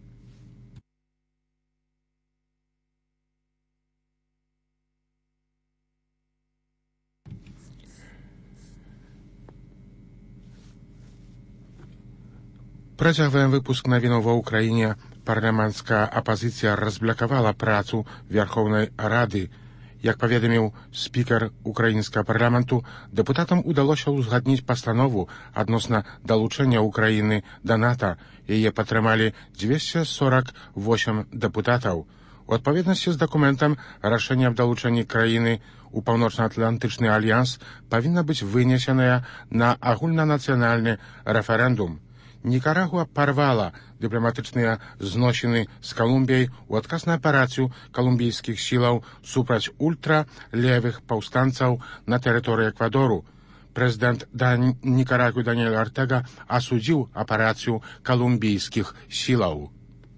Працягваем выпуск навінаў ва ўкраіне. Парламенцкая апазіцыя разблакавала працу Верховнай Рады. Як паведаміў спікер украінскага парламенту, дэпутатам удалося ўзгадніць пастанову адносна далучэння Украіны да НАТО. Яе падтрымалі дзвесце сорак восем дэпутатаў. У адпаведнасці з дакументам, рашэнне аб далучэнні краіны ў паўночна-атлантычны альянс павінна быць вынесенае на агульнанацыянальны рэферэндум. Нікарагуа парвала дыпламатычныя зносіны з Калумбіяй у адказ на аперацыю калумбійскіх сілаў супраць ультралевых паўстанцаў на тэрыторыі Эквадору. Прэзідэнт Нікарагуі Даниэль Ортега асудзіў аперацыю калумбійскіх сілаў.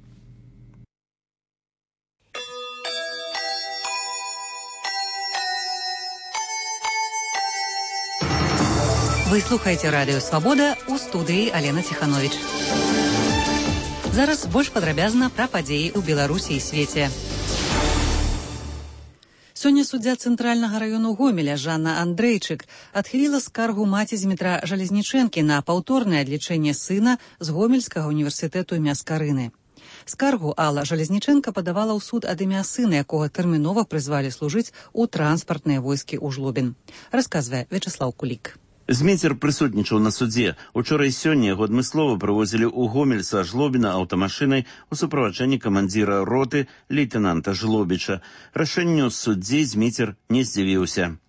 Вы слухаеце радыё Свабода, у студыі Алена Ціхановіч. Зараз больш падрабязна пра падзеі ў Беларусі і свеце. Сёння суддзя цэнтральнага раёну Гомеля Жанна Андрэйчык адхіліла скаргу маці Змітра Жалезнічэнкі на паўторнае адлічэнне сына з Гомельскага універсітэту імя Скарыны. Скаргу Алла Жалезнічэнка падавала ў суд ад імя сына, якога тэрмінова прызвалі служыць у транспартныя войскі ў Жлобін. Расказвае Вячаслаў Кулік. Зміцер прысутнічаў на судзе. Учора і сёння яго адмыслова прывозілі ў Гомель са Жлобіна аўтамашынай у суправаджэнні камандзіра роты лейтэнанта Жлобіча. Рашэнню суддзей Зміцер не здзівіўся.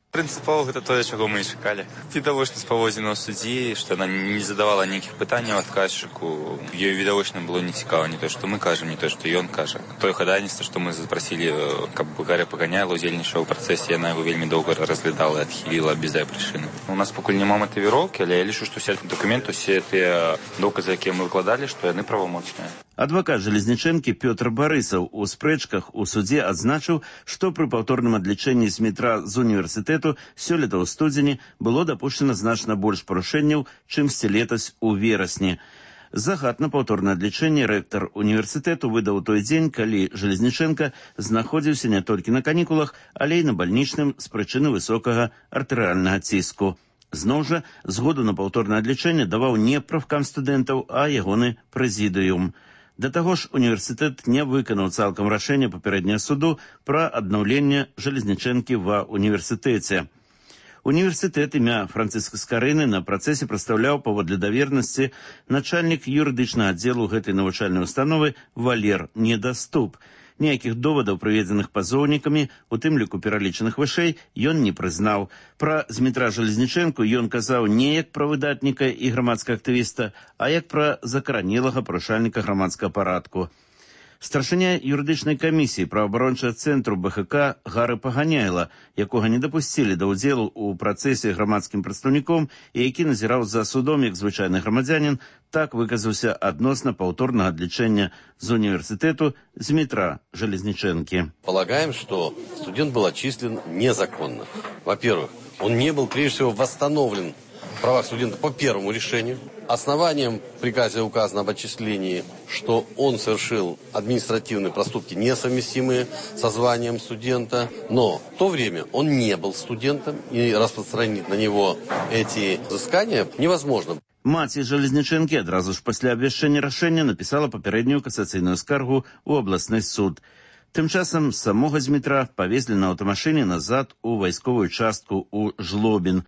Прынцыпова гэта тое, чаго мы і чакалі. Відавочна з паводзінаў суддзі, што яна не задавала ніякіх пытанняў адказчыку. Ёй відавочна было нецікава не то, што мы кажам, не то, што ён кажа. Тое хадайніцтва, што мы запрасілі, каб Гаря Паганяйла ўдзельнічаў у працэсе, яна яго вельмі доўга разглядала і адхіліла без дай прычыны. У нас пакуль няма матывіроўкі, але я лічу, што ўсе дакументы, усе тыя доказы, якія мы выкладалі, што яны правамоцныя. Адвакат Жалезнічэнкі Пётр Барысаў у спрэчках у судзе адзначыў, што пры паўторным адлічэнні з метра з універсітэту сёлета ў студзені было дапушчана значна больш парушэнняў, чымсьці летась у верасні. Загад на паўторнае адлічэнне рэктар універсітэту выдаў той дзень, калі Жалезнічэнка знаходзіўся не толькі на канікулах, але і на бальнічным з прычыны высокага артэрыяльнага ціску. Зноў жа, згоду на паўторнае адлічэнне даваў не прафкам студэнтаў, а ягоны прэзідыум. Да таго ж, універсітэт не выканаў цалкам рашэнне папярэдняга суду пра аднаўленне Жалезнічэнкі ва універсітэце. Універсітэт імя Францыска Скарыны на працэсе прадстаўляў паводле давернасці начальнік юрыдычнага аддзелу гэтай навучальнай установы Валер Недаступ. Ніякіх довадаў, прыведзеных пазоўнікамі, у тым ліку пералічаных вышэй, ён не прызнаў. Пра Змітра Жалезнічэнку ён казаў не як пра выдатніка і грамадскага актывіста, а як пра закаранелага парушальніка грамадскага парадку. Старшыня юрыдычнай камісіі праваабарончага цэнтру Бэ Ха Ка Гары Паганяйла, якога не дапусцілі да ўдзелу ў працэсе грамадскім прадстаўніком і які назіраў за судом як звычайны грамадзянін, так выказаўся адносна паўторнага адлічэння з універсітэту Змітра Жалезнічэнкі. Полагаем, что студент был отчислен незаконно. Во-первых, он не был, прежде всего, восстановлен в правах студента по первому решению. Основанием в приказе указано об отчислении, что он совершил административные проступки, несовместимые со званием студента, но в то время он не был студентом, и распространить на него эти взыскания невозможно. Маці Жалезнічэнкі адразу ж пасля абвяшчэння рашэння напісала папярэднюю касацыйную скаргу ў абласны суд. Тым часам самога Змітра павезлі на аўтамашыне назад у вайсковую частку ў Жлобін.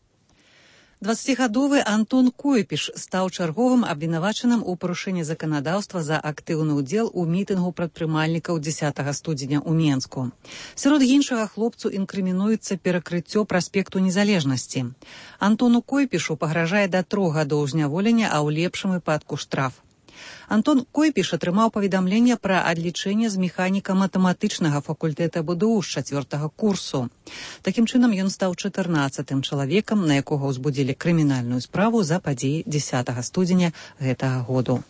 дваццацігадовы Антон Койпіш стаў чарговым абвінавачаным у парушэнні заканадаўства за актыўны ўдзел у мітынгу прадпрымальнікаў дзесятага студзеня ў Менску. Сярод іншага хлопцу інкрымінуецца перакрыццё праспекту Незалежнасці. Антону Койпішу пагражае да трох гадоў зняволення, а ў лепшым выпадку штраф. Антон Койпіш атрымаў паведамленне пра адлічэнне з механіка матэматычнага факультэта Бэ Дэ У з чацвёртага курсу. Такім чынам ён стаў чатырнаццатым чалавекам, на якога ўзбудзілі крымінальную справу за падзеі дзесятага студзеня гэтага году.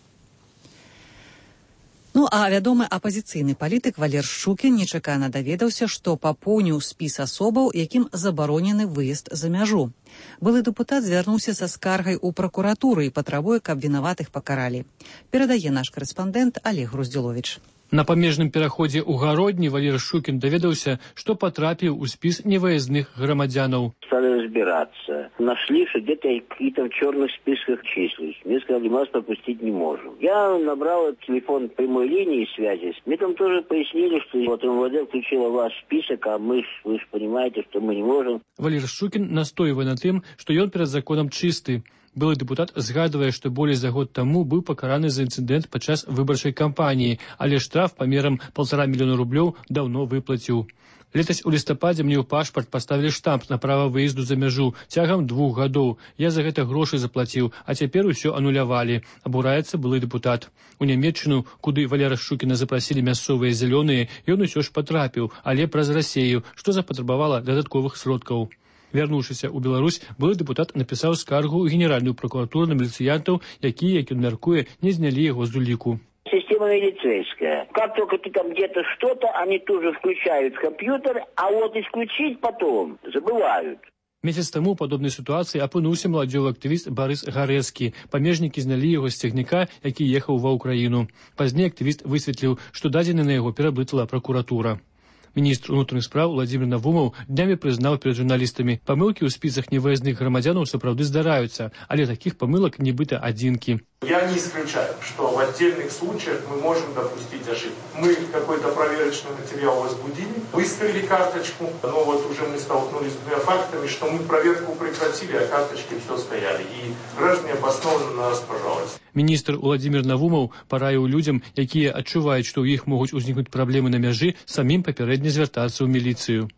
Ну, а вядомы апазіцыйны палітык Валер Шчукін нечакана даведаўся, што папоўніў спіс асобаў, якім забаронены выезд за мяжу. Былы дэпутат звярнуўся са скаргай у пракуратуру і патрабуе, каб вінаватых пакаралі. Перадае наш карэспандэнт Олег Груздзіловіч. На памежным пераходзе ў Гародні Валер Шчукін даведаўся, што потрапіў у спіс невыездных грамадзянаў. Стали разбираться. Нашли, что где-то какие-то в черных списках числюсь. Мне сказали, мы вас пропустить не можем. Я набрал телефон прямой линии связи. Мне там тоже пояснили, что вот эм вэ дэ включила ваш список, а мы, вы же понимаете, что мы не можем. Валер Шчукін настойвае на тым, што ён перад законам чысты. Былы дэпутат згадвае, што болей за год таму быў пакараны за інцыдэнт падчас выбарчай кампаніі, але штраф памерам паўтара мільёна рублёў даўно выплаціў. Летась у лістападзе мне ў пашпарт паставілі штамп на права выезду за мяжу цягам двух гадоў. Я за гэта грошы заплаціў, а цяпер усё анулявалі. Абураецца былы дэпутат. У Нямецчыну, куды Валера Шчукіна запрасілі мясцовыя зялёныя, ён усё ж патрапіў, але праз Расею, што запатрабавала дадатковых сродкаў. Вярнуўшыся ў Беларусь, былы дэпутат напісаў скаргу ў Генеральную прокуратуру на міліцыянтаў, якія, як ён мяркуе, не знялі яго з уліку. Система милицейская. Как только ты там где-то что-то, они тут же включают в компьютер, а вот исключить потом забывают. Месяц таму ў падобнай сітуацыі апынуўся маладзёвы актывіст Барыс Гарэцкі. Памежнікі знялі яго з цягніка, які ехаў ва ўкраіну. Пазней актывіст высветліў, што дадзены на яго пераблытала пракуратура. Міністр унутраных спраў Владзімір Навумаў днямі прызнаў перад журналістамі, памылкі ў спісах невыездных грамадзянаў сапраўды здараюцца, але такіх памылак нібыта адзінкі. Я не исключаю, что в отдельных случаях мы можем допустить ошибку. Мы какой-то проверочный материал возбудили, выставили карточку, но вот уже мы столкнулись с двумя фактами, что мы проверку прекратили, а карточки все стояли. И граждане обоснованно на нас пожаловались. Міністр Владзімір Навумаў параіў людзям, якія адчуваюць, што ў іх могуць узнікнуць праблемы на мяжы, самім папярэдне звяртацца ў міліцыю.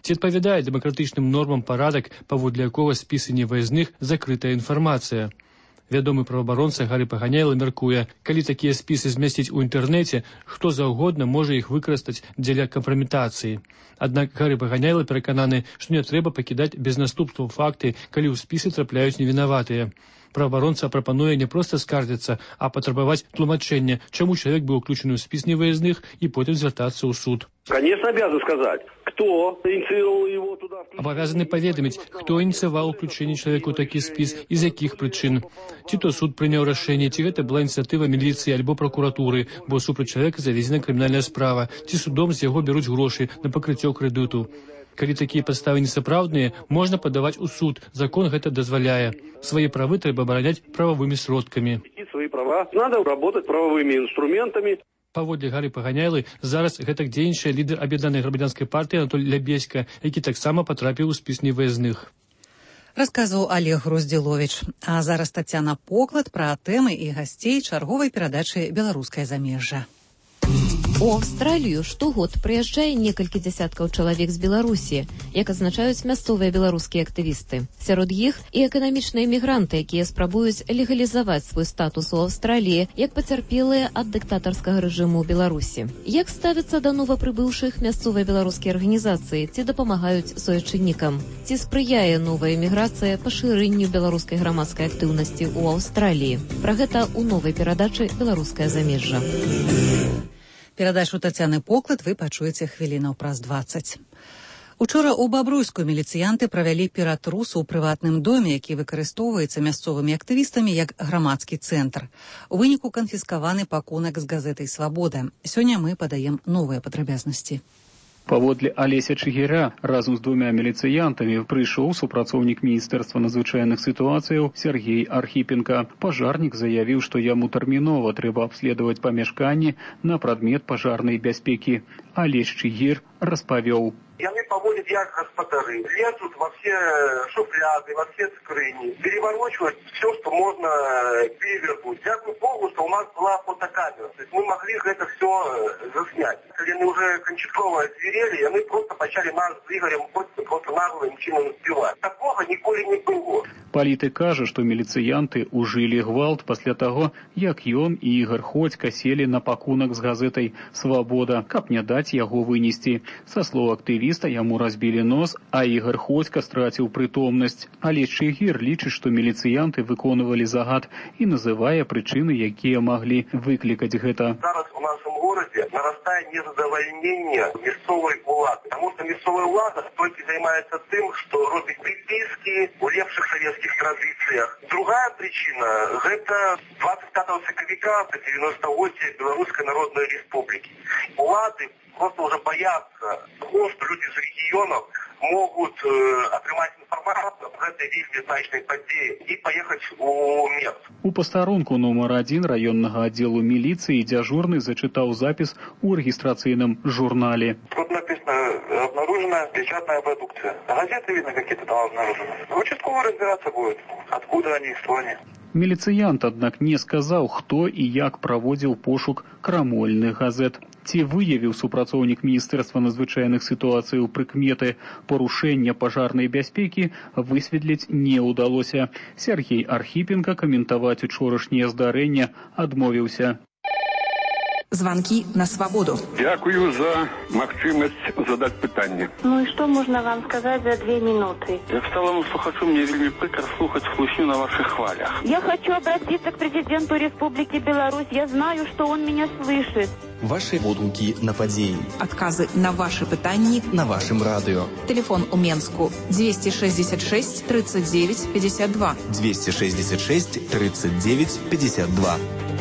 Ці адпавядае дэмакратычным нормам парадак, паводле якога спісы невыязных закрытая інфармацыя. Вядомы праваабаронца Гары Паганяйло мяркуе, калі такія спісы змясціць у інтэрнэце, хто заўгодна можа іх выкарыстаць дзеля кампраметацыі. Аднак Гары Паганяйло перакананы, што не трэба пакідаць без наступстваў факты, калі ў спісы трапляюць невінаватыя. Праваабаронца прапануе не проста скардзіцца, а патрабаваць тлумачэння, чаму чалавек быў уключаны ў спіс невыязных і потым звяртацца ў суд. Конечно, обязан сказать, кто инициировал его туда. Абавязаны паведаміць, хто ініцыяваў уключэнне чалавека ў такі спіс і з якіх прычын. Ці то суд прыняў рашэнне, ці гэта была ініцыятыва міліцыі альбо пракуратуры, бо супраць чалавека заведзена крымінальная справа, ці судом з яго бяруць грошы на пакрыццё крэдыту. Калі такія падставы несапраўдныя, можна падаваць у суд. Закон гэта дазваляе. Свае правы трэба абараняць прававымі сродкамі. Свои права надо работать правовыми инструментами. Паводле Гары Паганяйлы, зараз гэтак дзейнічае лідар аб'яднанай грамадзянскай партыі Анатоль Лябеська, які таксама патрапіў у спіс невыязных. Расказваў Олег Груздзіловіч. А зараз Тацяна Поклад пра тэмы і гасцей чарговай перадачы «Беларускае замежжа». У Аўстралію штогод прыязджае некалькі дзясяткаў чалавек з Беларусі, як адзначаюць мясцовыя беларускія актывісты. Сярод іх і эканамічныя мігранты, якія спрабуюць легалізаваць свой статус у Аўстраліі, як пацярпелыя ад дыктатарскага рэжыму ў Беларусі. Як ставяцца да новапрыбыўшых мясцовыя беларускія арганізацыі, ці дапамагаюць суайчыннікам? Ці спрыяе новая эміграцыя пашырэнню беларускай грамадскай актыўнасці ў Аўстраліі? Пра гэта ў новай перадачы «Беларускае замежжа». Перадачу Тацяны Поклад вы пачуеце хвілінаў праз дваццаць. Учора ў Бабруйску міліцыянты правялі ператрус у прыватным доме, які выкарыстоўваецца мясцовымі актывістамі як грамадскі цэнтр. У выніку канфіскаваны пакунак з газетай «Свабода». Сёння мы падаем новыя падрабязнасці. Паводле Алеся Чыгіра, разам з двумя міліцыянтамі прыйшоў супрацоўнік Міністэрства надзвычайных сітуацыяў Сергей Архіпенка. Пажарнік заявіў, што яму тэрмінова трэба абследаваць памяшканні на прадмет пажарнай бяспекі. Алесь Чыгір распавёў. Яны поводят як гаспадары, лезут во все шуфляды, во все скрыни, переворачивают все, что можно перевернуть. Дякую Богу, что у нас была фотокамера. То есть мы могли это все заснять. Когда они уже кончатково озверели, они просто почали нас с Игорем просто наглым чином сбивать. Такого николи не было. Палітык кажа, што міліцыянты ўжылі гвалт пасля таго, як ён і Ігар Ходзька селі на пакунак з газетай «Свабода», каб не даць яго вынесці. Са слоў актывіста яму разбілі нос, а Ігар Ходзька страціў прытомнасць. Алесь Чыгір лічыць, што міліцыянты выконвалі загад і называе прычыны, якія маглі выклікаць гэта. Зараз у нашем городе нарастает незадовольнение мясцовой улады, потому что мясцовая улада только занимается тем, что робит приписки у лепших советских традициях. Другая причина – это двадцать пятого сентября девяностого года Белорусской Народной Республики. Улады просто уже боятся того, что люди из регионов могут э, атрымаць информацию об этой вельмі значнай падзеі и поехать у мест. У пастарунку номер один районнага аддзелу міліцыі дзяжурны зачытаў запіс у рэгістрацыйным журнале. Тут написано «Обнаружена печатная продукция». Газеты, видно, какие-то там обнаружены. Участковый разбираться будет, откуда они, что они. Міліцыянт, аднак, не сказаў, хто і як праводзіў пошук крамольных газет. Ці выявіў супрацоўнік Міністэрства надзвычайных сітуацыяў прыкметы парушэння пажарнай бяспекі, высветліць не ўдалося. Сергей Архіпенка каментаваць учорашняе здарэнне адмовіўся. Звонки на свободу. Дякую за магчымасць задать пытанне. Ну и что можно вам сказать за две минуты? Як сталому слухачу, мне вельмі прикро слухать слушню на ваших хвалях. Я хочу обратиться к президенту Республики Беларусь. Я знаю, что он меня слышит. Ваши водгуки на падзеі. Отказы на ваши пытанні на вашем радио. Телефон у Менску двести шестьдесят шесть тридцать девять пятьдесят два. двести шестьдесят шесть тридцать девять пятьдесят два.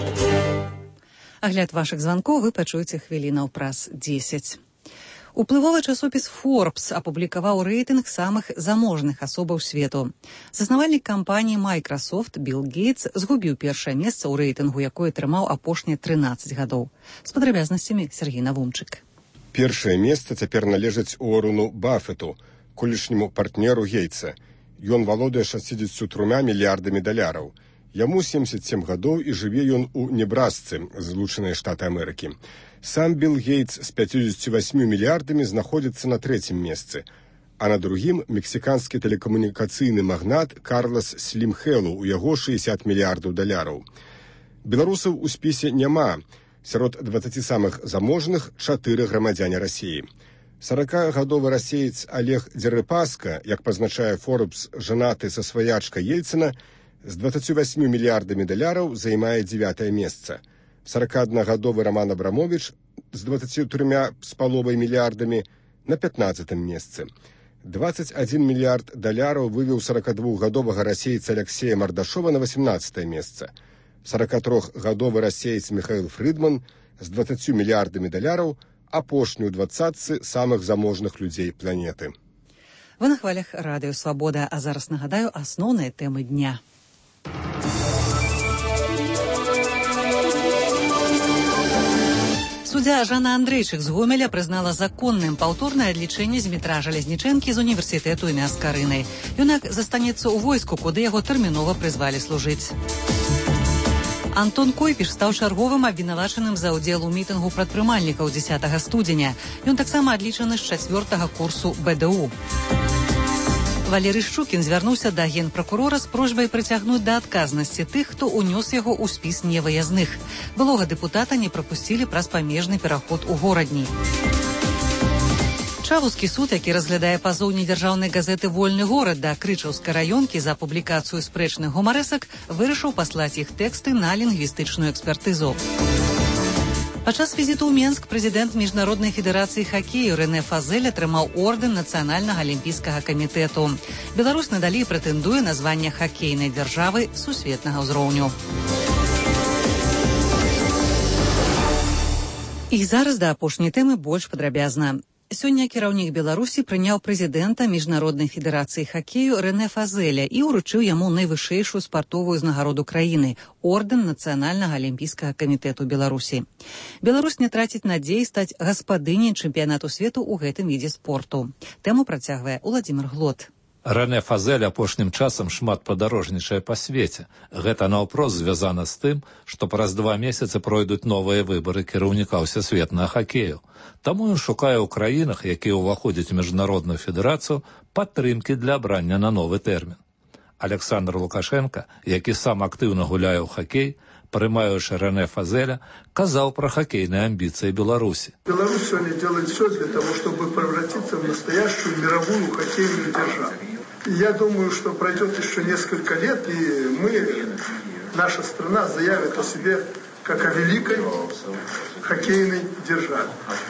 Агляд вашых званкоў вы пачуеце хвілінаў праз дзесяць. Уплывовы часопіс Forbes апублікаваў рэйтынг самых заможных асобаў свету. Заснавальнік кампаніі Microsoft Билл Гейтс згубіў першае месца ў рэйтынгу, якое атрымаў апошнія трынаццаць гадоў. З падрабязнасцямі Сергей Навумчык. Першае месца цяпер належыць Уоррену Баффету, колішняму партнеру Гейтса. Ён валодае шасцідзесятю трыма мільярдамі даляраў. Яму семьдесят семь гадоў і жыве ён у Небрасцы, Злучаныя Штаты Амерыкі. Сам Билл Гейтс з пятьюдесятью восьмью мільярдамі знаходзіцца на трэцім месцы, а на другім мексіканскі тэлекамунікацыйны магнат Карлас Слім Хелу, у яго шэсцьдзесят мільярдаў даляраў. Беларусаў у спісе няма. Сярод дваццаці самых заможных чатыры грамадзяне Расіі. саракагадовы расеец Олег Дзерэпаска, як пазначае Forbes, жанаты са сваячкай Ельцына, з дваццаццю васьмі мільярдамі даляраў займае дзевятае месца. саракааднагадовы Роман Абрамович з дваццаццю трёмя з паловай мільярдамі на пятнаццатым месцы. дваццаць адзін мільярд даляраў вывеў саракадвухгадовага расейца Алексея Мардашова на васемнаццатае месца. саракатрохгадовы расеец Михаил Фридман з дваццаццю мільярдамі даляраў апошні ў двадцатцы самых заможных людзей планеты. Вы на хвалях Радыё Свабода, а зараз нагадаю асноўныя тэмы дня. Суддзя Жанна Андрейчык з Гомеля прызнала законным паўторнае адлічэнне Змітра Жалезнічэнкі з універсітэту імя Скарыны. Юнак застанецца ў войску, куды яго тэрмінова прызвалі служыць. Антон Койпіш стаў чарговым абвінавачаным за ўдзел у мітынгу прадпрымальнікаў дзесятага студзеня. Ён таксама адлічаны з чацвёртага курсу бэ дэ у. Валерый Шчукін звярнуўся да генпракурора з просьбай прыцягнуць да адказнасці тых, хто ўнёс яго ў спіс невыязных. Былога дэпутата не прапусцілі праз памежны пераход у горадні. Чавускі суд, які разглядае пазоў недзяржаўнай газеты «Вольны горад» да Крычаўскай раёнкі за публікацыю спрэчных гумарэсак, вырашыў паслаць іх тэксты на лінгвістычную экспертызу. Падчас візіту ў Менск прэзідэнт Міжнароднай федэрацыі хакею Рэне Фазель атрымаў ордэн Нацыянальнага алімпійскага камітэту. Беларусь надалей прэтэндуе на званне хакейнай дзяржавы сусветнага ўзроўню. І зараз да апошняй тэмы больш падрабязна. Сёння кіраўнік Беларусі прыняў прэзідэнта Міжнароднай федэрацыі хакею Рэне Фазеля і ўручыў яму найвышэйшую спартовую узнагароду краіны – ордэн Нацыянальнага алімпійскага камітэту Беларусі. Беларусь не траціць надзеі стаць гаспадыняй чэмпіянату свету ў гэтым відзе спорту. Тэму працягвае Уладзімір Глот. Рэне Фазель апошнім часам шмат падарожнічае па свеце. Гэта наўпрост звязана з тым, што праз два месяцы пройдуць новыя выбары кіраўніка ўсесветнага хакею. Таму ён шукае ў краінах, якія ўваходзяць у міжнародную федэрацыю, падтрымкі для абрання на новы тэрмін. Александр Лукашенко, які сам актыўна гуляе ў хакей, прымаючы Рэне Фазеля, казаў пра хакейныя амбіцыі Беларусі. Беларусь сегодня делает все для того, чтобы превратиться в настоящую мировую хоккейную державу. Я думаю, что пройдет еще несколько лет, и мы, наша страна, заявит о себе как о великой хоккейной державе.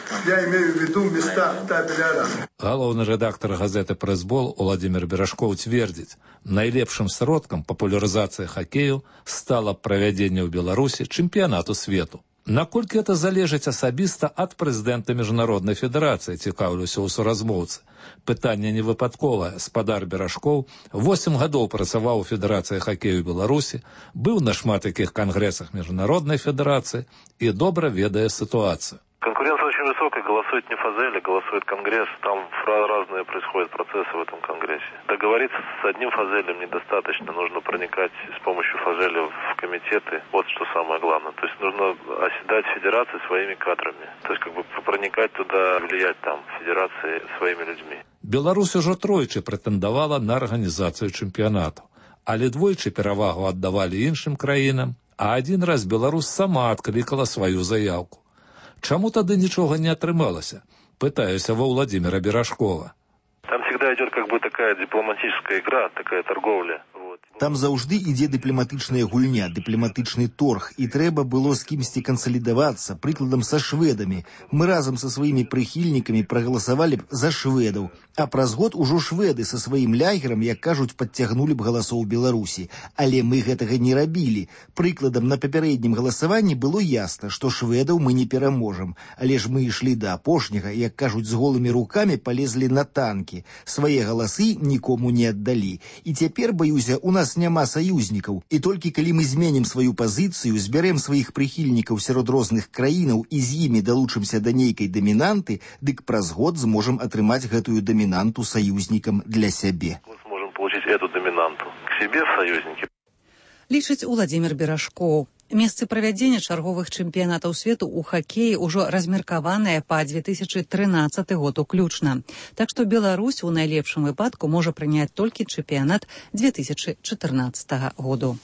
Я имею в виду места табеля ран. Галоўны рэдактар газеты «Прэсбол» Уладзімір Берашкоў цвердзіць, найлепшым сродкам папулярызацыі хакею стала правядзенне ў Беларусі чэмпіянату свету. Наколькі это залежыць асабіста ад прэзідэнта Міжнароднай федэрацыі, цікаўлюся ў суразмоўцы. Пытанне невыпадковае. Спадар Берашкоў восем гадоў працаваў у Федэрацыі хакею Беларусі, быў на шмат якіх кангрэсах Міжнароднай федэрацыі і добра ведае сітуацыю. Конкуренция очень высокая, голосует не Фазель, а голосует Конгресс. Там разные происходят процессы в этом Конгрессе. Договориться с одним Фазелем недостаточно, нужно проникать с помощью Фазеля в комитеты. Вот что самое главное. То есть нужно оседать федерации своими кадрами. То есть как бы проникать туда, влиять там федерации своими людьми. Беларусь ужо тройчы прэтэндавала на арганізацыю чэмпіянату, але двойчы перавагу аддавалі іншым краінам, а адзін раз Беларусь сама адклікала сваю заяўку. Чаму тады нічога не атрымалася? Пытаюся ва Владимира Берашкова. Там всегда идет как бы такая дипломатическая игра, такая торговля. Там заўжды ідзе дыпламатычная гульня, дыпламатычны торг, і трэба было з кімсьці кансалідавацца, прыкладам са шведамі. Мы разам са сваімі прыхільнікамі прагаласавалі б за шведаў, а праз год ужо шведы са сваім лягерам, як кажуць, падцягнулі б галасоў Беларусі. Але мы гэтага не рабілі. Прыкладам, на папярэднім галасаванні было ясна, што шведаў мы не пераможам. Але ж мы ішлі да апошняга, як кажуць, з голымі рукамі палезлі на танкі. Свае галасы нікому не аддалі. І цяпер, баюся, у нас няма саюзнікаў, і толькі калі мы зменім сваю пазіцыю, збярэм сваіх прыхільнікаў сярод розных краінаў і з імі далучымся да нейкай дамінанты, дык праз год зможам атрымаць гэтую дамінанту саюзнікам для сябе. Мы сможем получить эту доминанту к себе в союзники. Лічыць Уладзімір Берашкоў. Месцы правядзення чарговых чэмпіянатаў свету ў хакеі ўжо размеркаваныя па две тысячы трынаццаты год уключна. Так што Беларусь у найлепшым выпадку можа прыняць толькі чэмпіянат две тысячы чатырнаццатага году.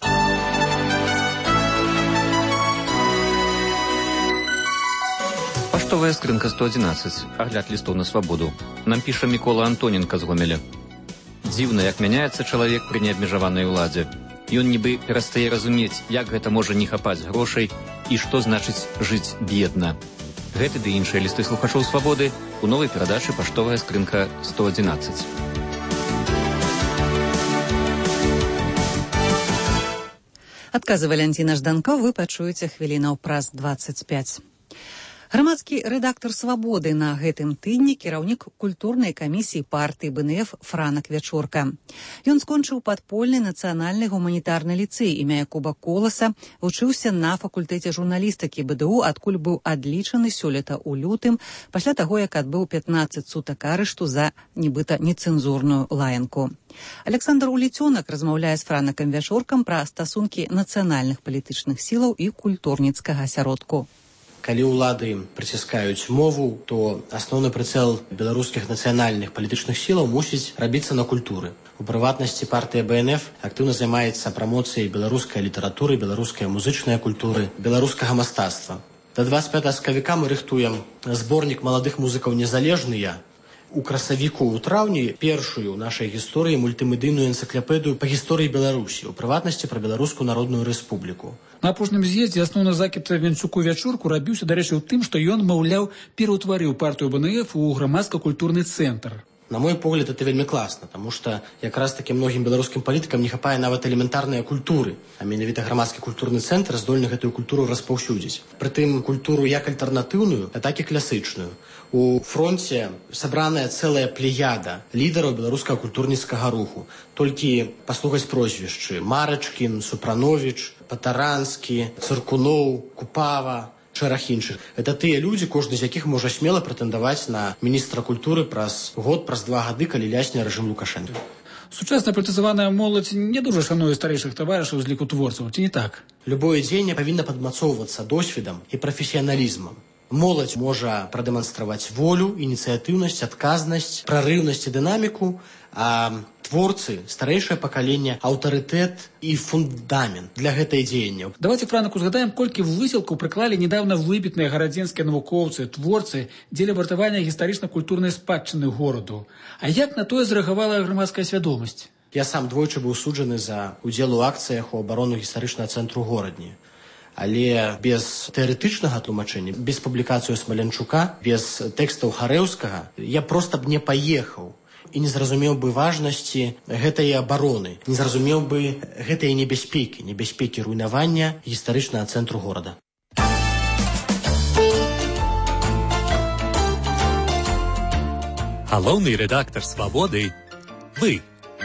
Паштовая скрынка сто адзінаццаць. Агляд лістоў на свабоду. Нам піша Мікола Антоненка з Гомеля. Дзіўна, як мяняецца чалавек пры неабмежаванай уладзе. Ён нібы перастае разумець, як гэта можа не хапаць грошай і што значыць жыць бедна. Гэты ды іншыя лісты слухачоў свабоды у новай перадачы «Паштовая скрынка сто адзінаццаць». Адказы Валянціна Жданко вы пачуеце хвілінаў праз дваццаць пяць. Грамадскі рэдактар «Свабоды» на гэтым тыдні кіраўнік культурнай камісіі партыі бэ эн эф Франак Вячорка. Ён скончыў падпольны нацыянальны гуманітарны ліцэй імя Якуба Коласа, вучыўся на факультэце журналістыкі бэ дэ у, адкуль быў адлічаны сёлета ў лютым, пасля таго, як адбыў пятнаццаць сутак арышту за нібыта нецэнзурную лаянку. Александр Уліцёнак размаўляе з Франакам Вячоркам пра стасункі нацыянальных палітычных сілаў і культурніцкага асяродку. Калі ўлады прыціскаюць мову, то асноўны прыцэл беларускіх нацыянальных палітычных сілаў мусіць рабіцца на культуры. У прыватнасці партыя бэ эн эф актыўна займаецца прамоцыяй беларускай літаратуры, беларускай музычнай культуры, беларускага мастацтва. Да дваццаць пятага сакавіка мы рыхтуем зборнік маладых музыкаў «Незалежныя». У красавіку ў траўні першую ў нашай гісторыі мультымедыйную энцыклапедыю па гісторыі Беларусі, у прыватнасці пра Беларускую Народную Рэспубліку. На апошнім з'ездзе асноўны закід Венцуку Вячорку рабіўся, дарэчы, у тым, што ён, маўляў, пераўтварыў партыю бэ эн эф у грамадска-культурны цэнтр. На мой погляд, это вельмі класна, таму што якраз таки многім беларускім палітыкам не хапае нават элементарныя культуры, а менавіта грамадскі культурны цэнтр здольны гэтую культуру распаўсюдзіць. Прытым культуру як альтэрнатыўную, а так і класычную. У фронце сабраная цэлая плеяда лідараў беларускага культурніцкага руху. Толькі паслухаць прозвішчы: Марачкін, Супрановіч, Патаранскі, Цыркуноў, Купава, шэраг іншых. Это тыя людзі, кожны з якіх можа смела прэтэндаваць на міністра культуры праз год, праз два гады, калі лясне рэжым Лукашэнка. Сучасная палітызаваная моладзь не дужа шануе старэйшых таварышаў з ліку творцаў, ці не так? Любое дзеянне павінна падмацоўвацца досведам і прафесіяналізмам. Моладзь можа прадэманстраваць волю, ініцыятыўнасць, адказнасць, прарыўнасць і дынаміку, а творцы, старэйшае пакаленне, аўтарытэт і фундамент для гэтай дзеянняў. Давайте, Франаку, згадаем, колькі высілкаў прыклалі недавно выбітныя гарадзенскія навукоўцы, творцы дзеля вартавання гістарычна-культурнай спадчыны гораду. А як на тое зрэагавала грамадская свядомасць? Я сам двойчы быў суджаны за удзел у акцыях у абарону гістарычнага цэнтру горадні. Але без тэарэтычнага тлумачэння, без публікацыю Смаленчука, без тэкстаў Харэўскага я проста б не паехаў і не зразумеў бы важнасці гэтай абароны, не зразумеў бы гэтай небяспекі, небяспекі руйнавання гістарычнага цэнтру горада. Галоўны рэдактар «Свабоды» – вы.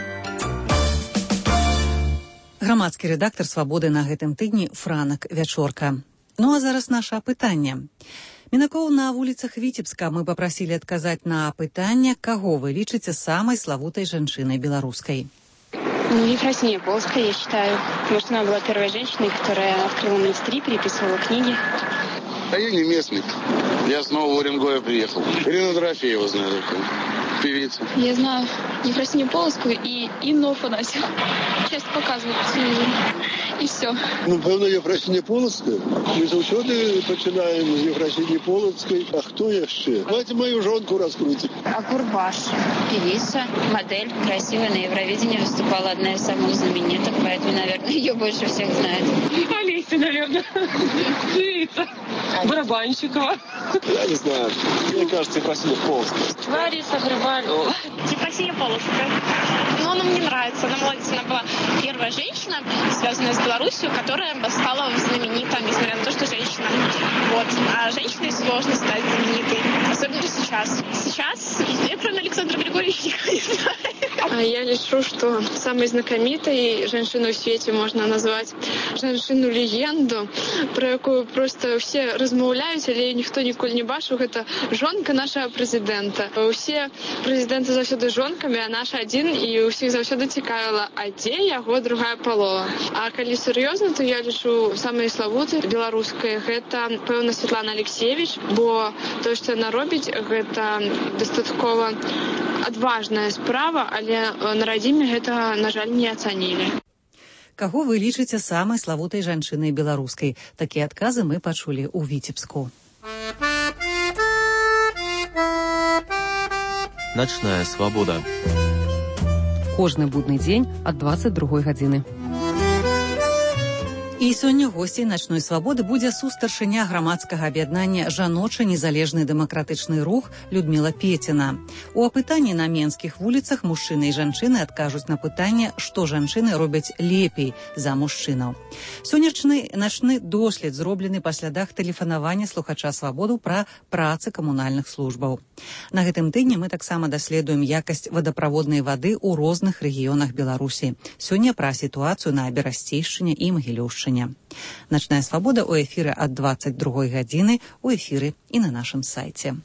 Грамадскі рэдактар «Свабоды» на гэтым тыдні Франак Вячорка. Ну а зараз наша апытанне. Мінакоў на вуліцах Віцебска мы папрасілі адказаць на апытанне, каго вы лічыце самай славутай жанчынай беларускай. Ефросинья Полоцкая, я считаю. Потому что она была первой женщиной, которая открыла монастыри, переписывала книги. А я не местный. Я с Нового Уренгоя приехал. Ирина Дорофеева знаю такую. Певица. Я знаю Ефросинью Полоцкую и Инну Афанасьеву. Часто показывают по телевизору. И все. Ну, певно, Ефросинья Полоцкая. Мы завсёды починаем з Ефросиньи Полоцкой. А кто еще? Давайте мою жонку раскрутим. А Курбаш. Певица, модель, красивая, на Евровидении выступала, одна из самых знаменитых, поэтому, наверное, ее больше всех знают. Олеся, наверное. Певица. Барабанщикова. Я не знаю. Мне кажется, Ефросинья Полоцкая. Лариса Грибалева. Ефросинья Полоцкая. Ну, она мне нравится. Она молодец. Она была первая женщина, связанная с Беларусью, которая стала знаменитой, несмотря на то, что женщина. Вот. А женщиной сложно стать знаменитой. Особенно сейчас. Сейчас я, кроме Александра Григорьевича, никого не знаю. Я лічу, что самой знакомитой женщиной в свете можно назвать женщину-легенду, про якую просто все размаўляюць, але ніхто ніколі не бачыў. Гэта жонка нашага прэзідэнта. Усе прэзідэнты заўсёды жонкамі, а наш адзін, і ўсіх заўсёды цікавіла, а дзе яго другая палова. А калі сур'ёзна, то я лічу самай славутай беларускай гэта, пэўна, Светлана Алексеевич, бо тое, што яна робіць, гэта дастаткова адважная справа, але на радзіме гэтага, на жаль, не ацанілі. Каго вы лічыце самай славутай жанчынай беларускай? Такія адказы мы пачулі ў Віцебску. Начная свабода. Кожны будны дзень ад дваццаць другой гадзіны. І сёння госцей начной свабоды будзе сустаршыня грамадскага аб'яднання «Жаночы незалежны дэмакратычны рух» Людміла Пеціна. У апытанні на менскіх вуліцах мужчыны і жанчыны адкажуць на пытанне, што жанчыны робяць лепей за мужчынаў. Сённяшні начны дослед зроблены па слядах тэлефанавання слухача свабоду пра працы камунальных службаў. На гэтым тыдні мы таксама даследуем якасць вадаправоднай вады ў розных рэгіёнах Беларусі. Сёння пра сітуацыю на Берасцейшчыне і Магілёўшчыне. Начная свабода ў эфіры ад дваццаць другой гадзіны, у эфіры і на нашым сайце.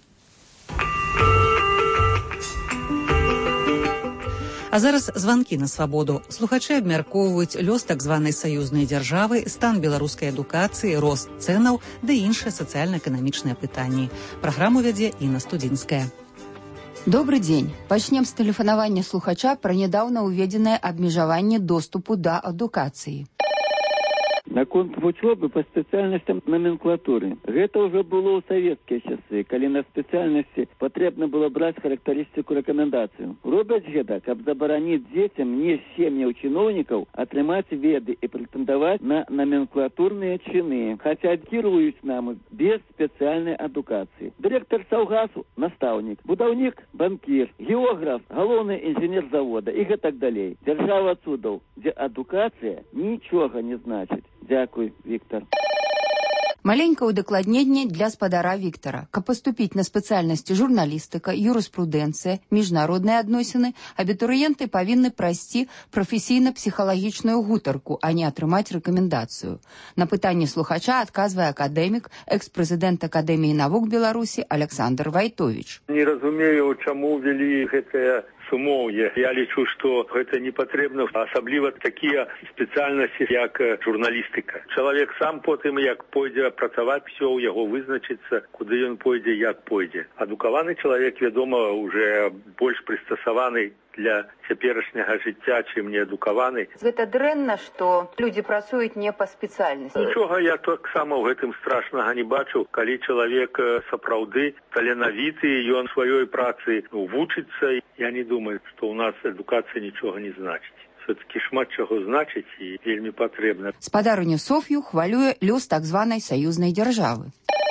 А зараз званкі на свабоду. Слухачы абмяркоўваюць лёс так званай саюзнай дзяржавы, стан беларускай адукацыі, рост цэнаў ды іншыя сацыяльна-эканамічныя пытанні. Праграму вядзе Інна Студзінская. Добрый дзень. Пачнем з тэлефанавання слухача пра нядаўна ўведзенае абмежаванне доступу да адукацыі. Наконт вучобы па спецыяльнасцям номенклатуры. Гэта ўжо было ў савецкія часы, калі на спецыяльнасці патрэбна было браць характарыстыку рэкамендацыю. Робяць гэта, каб забараніць дзецям не з сем'яў чыноўнікаў атрымаць веды і прэтэндаваць на номенклатурныя чыны, хаця кіруюць нам без спецыяльнай адукацыі. Дырэктар саўгасу – настаўнік, будаўнік – банкір, географ – галоўны інжынер завода і гэтак далей. Дзяржава цудаў, дзе адукацыя нічога не значыць. Дякуй, Віктор. Маленькае удакладненне для спадара Віктора. Каб паступіць на спецыяльнасці журналістыка, юрыспрудэнцыя, міжнародныя адносіны, абітурыенты павінны прайсці прафесійна-псіхалагічную гутарку, а не атрымаць рэкамендацыю. На пытанне слухача адказвае акадэмік, экс-прэзідэнт Акадэміі навук Беларусі Александр Вайтовіч. Не разумею, чаму ввялі гэтае сумоўе. Я лічу, што гэта не патрэбна, асабліва такія спецыяльнасці, як журналістыка. Чалавек сам потым, як пойдзе працаваць, все ў яго вызначыцца, куды ён пойдзе, як пойдзе. Адукаваны чалавек, вядома, уже больш прыстасаваны для цяперашняга жыцця, чым неадукаваны. Гэта дрэнна, што людзі працуюць не па спецыяльнасці. Нічога я таксама ў гэтым страшнага не бачу, калі чалавек сапраўды таленавіты, ён сваёй працы ну, вучыцца. Я не думаю, што ў нас адукацыя нічога не значыць. Все-таки шмат чаго значыць і вельмі патрэбна. Спадарыню Соф'ю хвалюе лёс так званай саюзнай дзяржавы.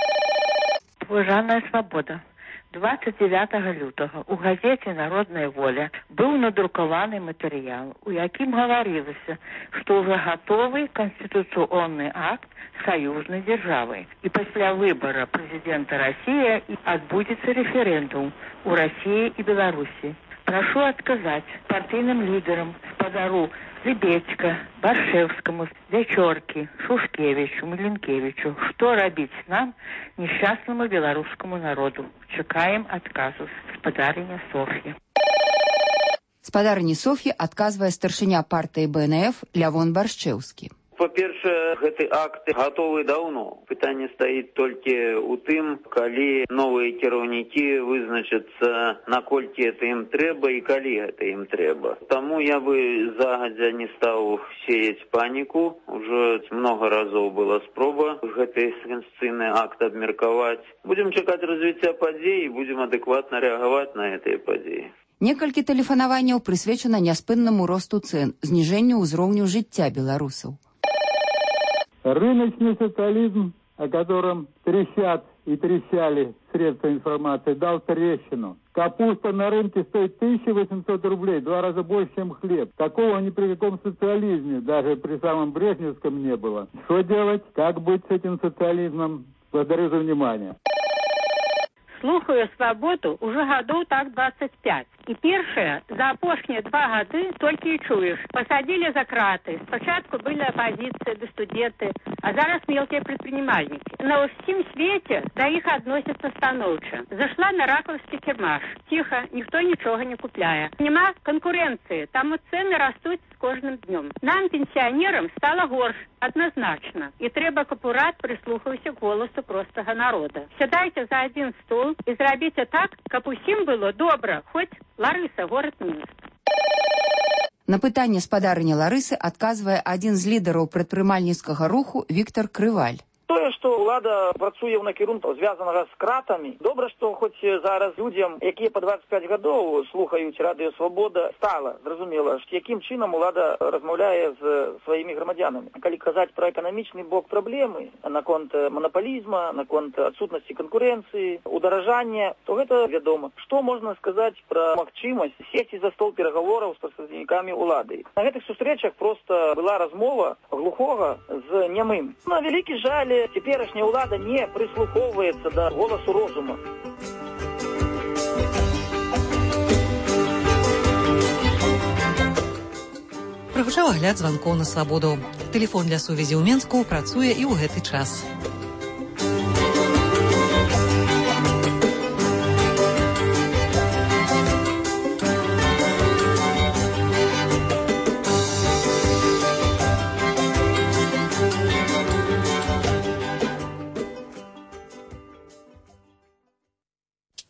Уважаная свабода. двадцать девятого лютага у газеце «Народная воля» быў надрукаваны матэрыял, у якім гаварылася, што ўжо гатовы канстытуцыйны акт саюзнай дзяржавы. І пасля выбара прэзідэнта Расіі адбудзецца рэферэндум у Расіі і Беларусі. Прашу адказаць партыйным лідарам, спадару Лебедька, Баршевскому, Дячоркі, Шушкевичу, Міленкевичу, што рабіць нам, несчастнаму беларускаму народу. Чакаем адказу. Спадарыня Соф'я. Спадарыні Соф'і адказвае старшыня партыі Бэ Эн Эф Лявон Баршчэўскі. Па-першае, гэты акт гатовы даўно. Пытанне стаіць толькі ў тым, калі новыя кіраўнікі вызначацца, наколькі гэта ім трэба і калі гэта ім трэба. Таму я бы загадзя не стаў сеяць паніку. Ужо многа разоў была спроба гэты канстытуцыйны акт абмеркаваць. Будзем чакаць развіцця падзей і будзем адэкватна рэагаваць на гэтыя падзеі. Некалькі тэлефанаванняў прысвечана няспыннаму росту цэн, зніжэнню ўзроўню жыцця беларусаў. Рыночный социализм, о котором трещат и трещали средства информации, дал трещину. Капуста на рынке стоит тысяча восемьсот рублей, два раза больше, чем хлеб. Такого ни при каком социализме, даже при самом брежневском, не было. Что делать? Как быть с этим социализмом? Благодарю за внимание. Слухаю свабоду уже гадоў так двадцать пять. І першае, за апошнія два гады толькі і чуеш. Посадили за краты. Спачатку были оппозиция, да студенты, а зараз мелкие предпринимальники. На всем свете до их относятся станоўча. Зашла на раковский кірмаш. Тихо, никто ничего не купляя. Нема конкуренции, там и цены растут с каждым днем. Нам, пенсионерам, стало горш, однозначно. И трэба, каб урад прислухаўся к голосу простого народа. Сядайте за один стол и зрабіце так, каб усім было добра, хоть Ларыса, город Минск. На пытанне спадарыні Ларысы адказвае адзін з лідараў прадпрымальніцкага руху Віктор Крываль. Тое, што ўлада працуе ў накірунку звязанага з кратамі. Добра, што хоць зараз людзям, якія па двадцать пять гадоў слухаюць радыё Свабода, стала зразумела, якім чынам улада размаўляе з сваімі грамадзянамі. Калі казаць пра эканамічны бок праблемы, наконт манапалізма, наконт адсутнасці канкурэнцыі, ударажання, то гэта вядома. Што можна сказаць пра магчымасць сесці за стол перагавораў з прадстаўнікамі улады? На гэтых сустрэчах проста была размова глухога з нямым. На вялікі жаль, цяперашняя ўлада не прыслухоўваецца да голасу розума. Прагучаў агляд званкоў на свабоду. Тэлефон для сувязі ў Менску працуе і ў гэты час.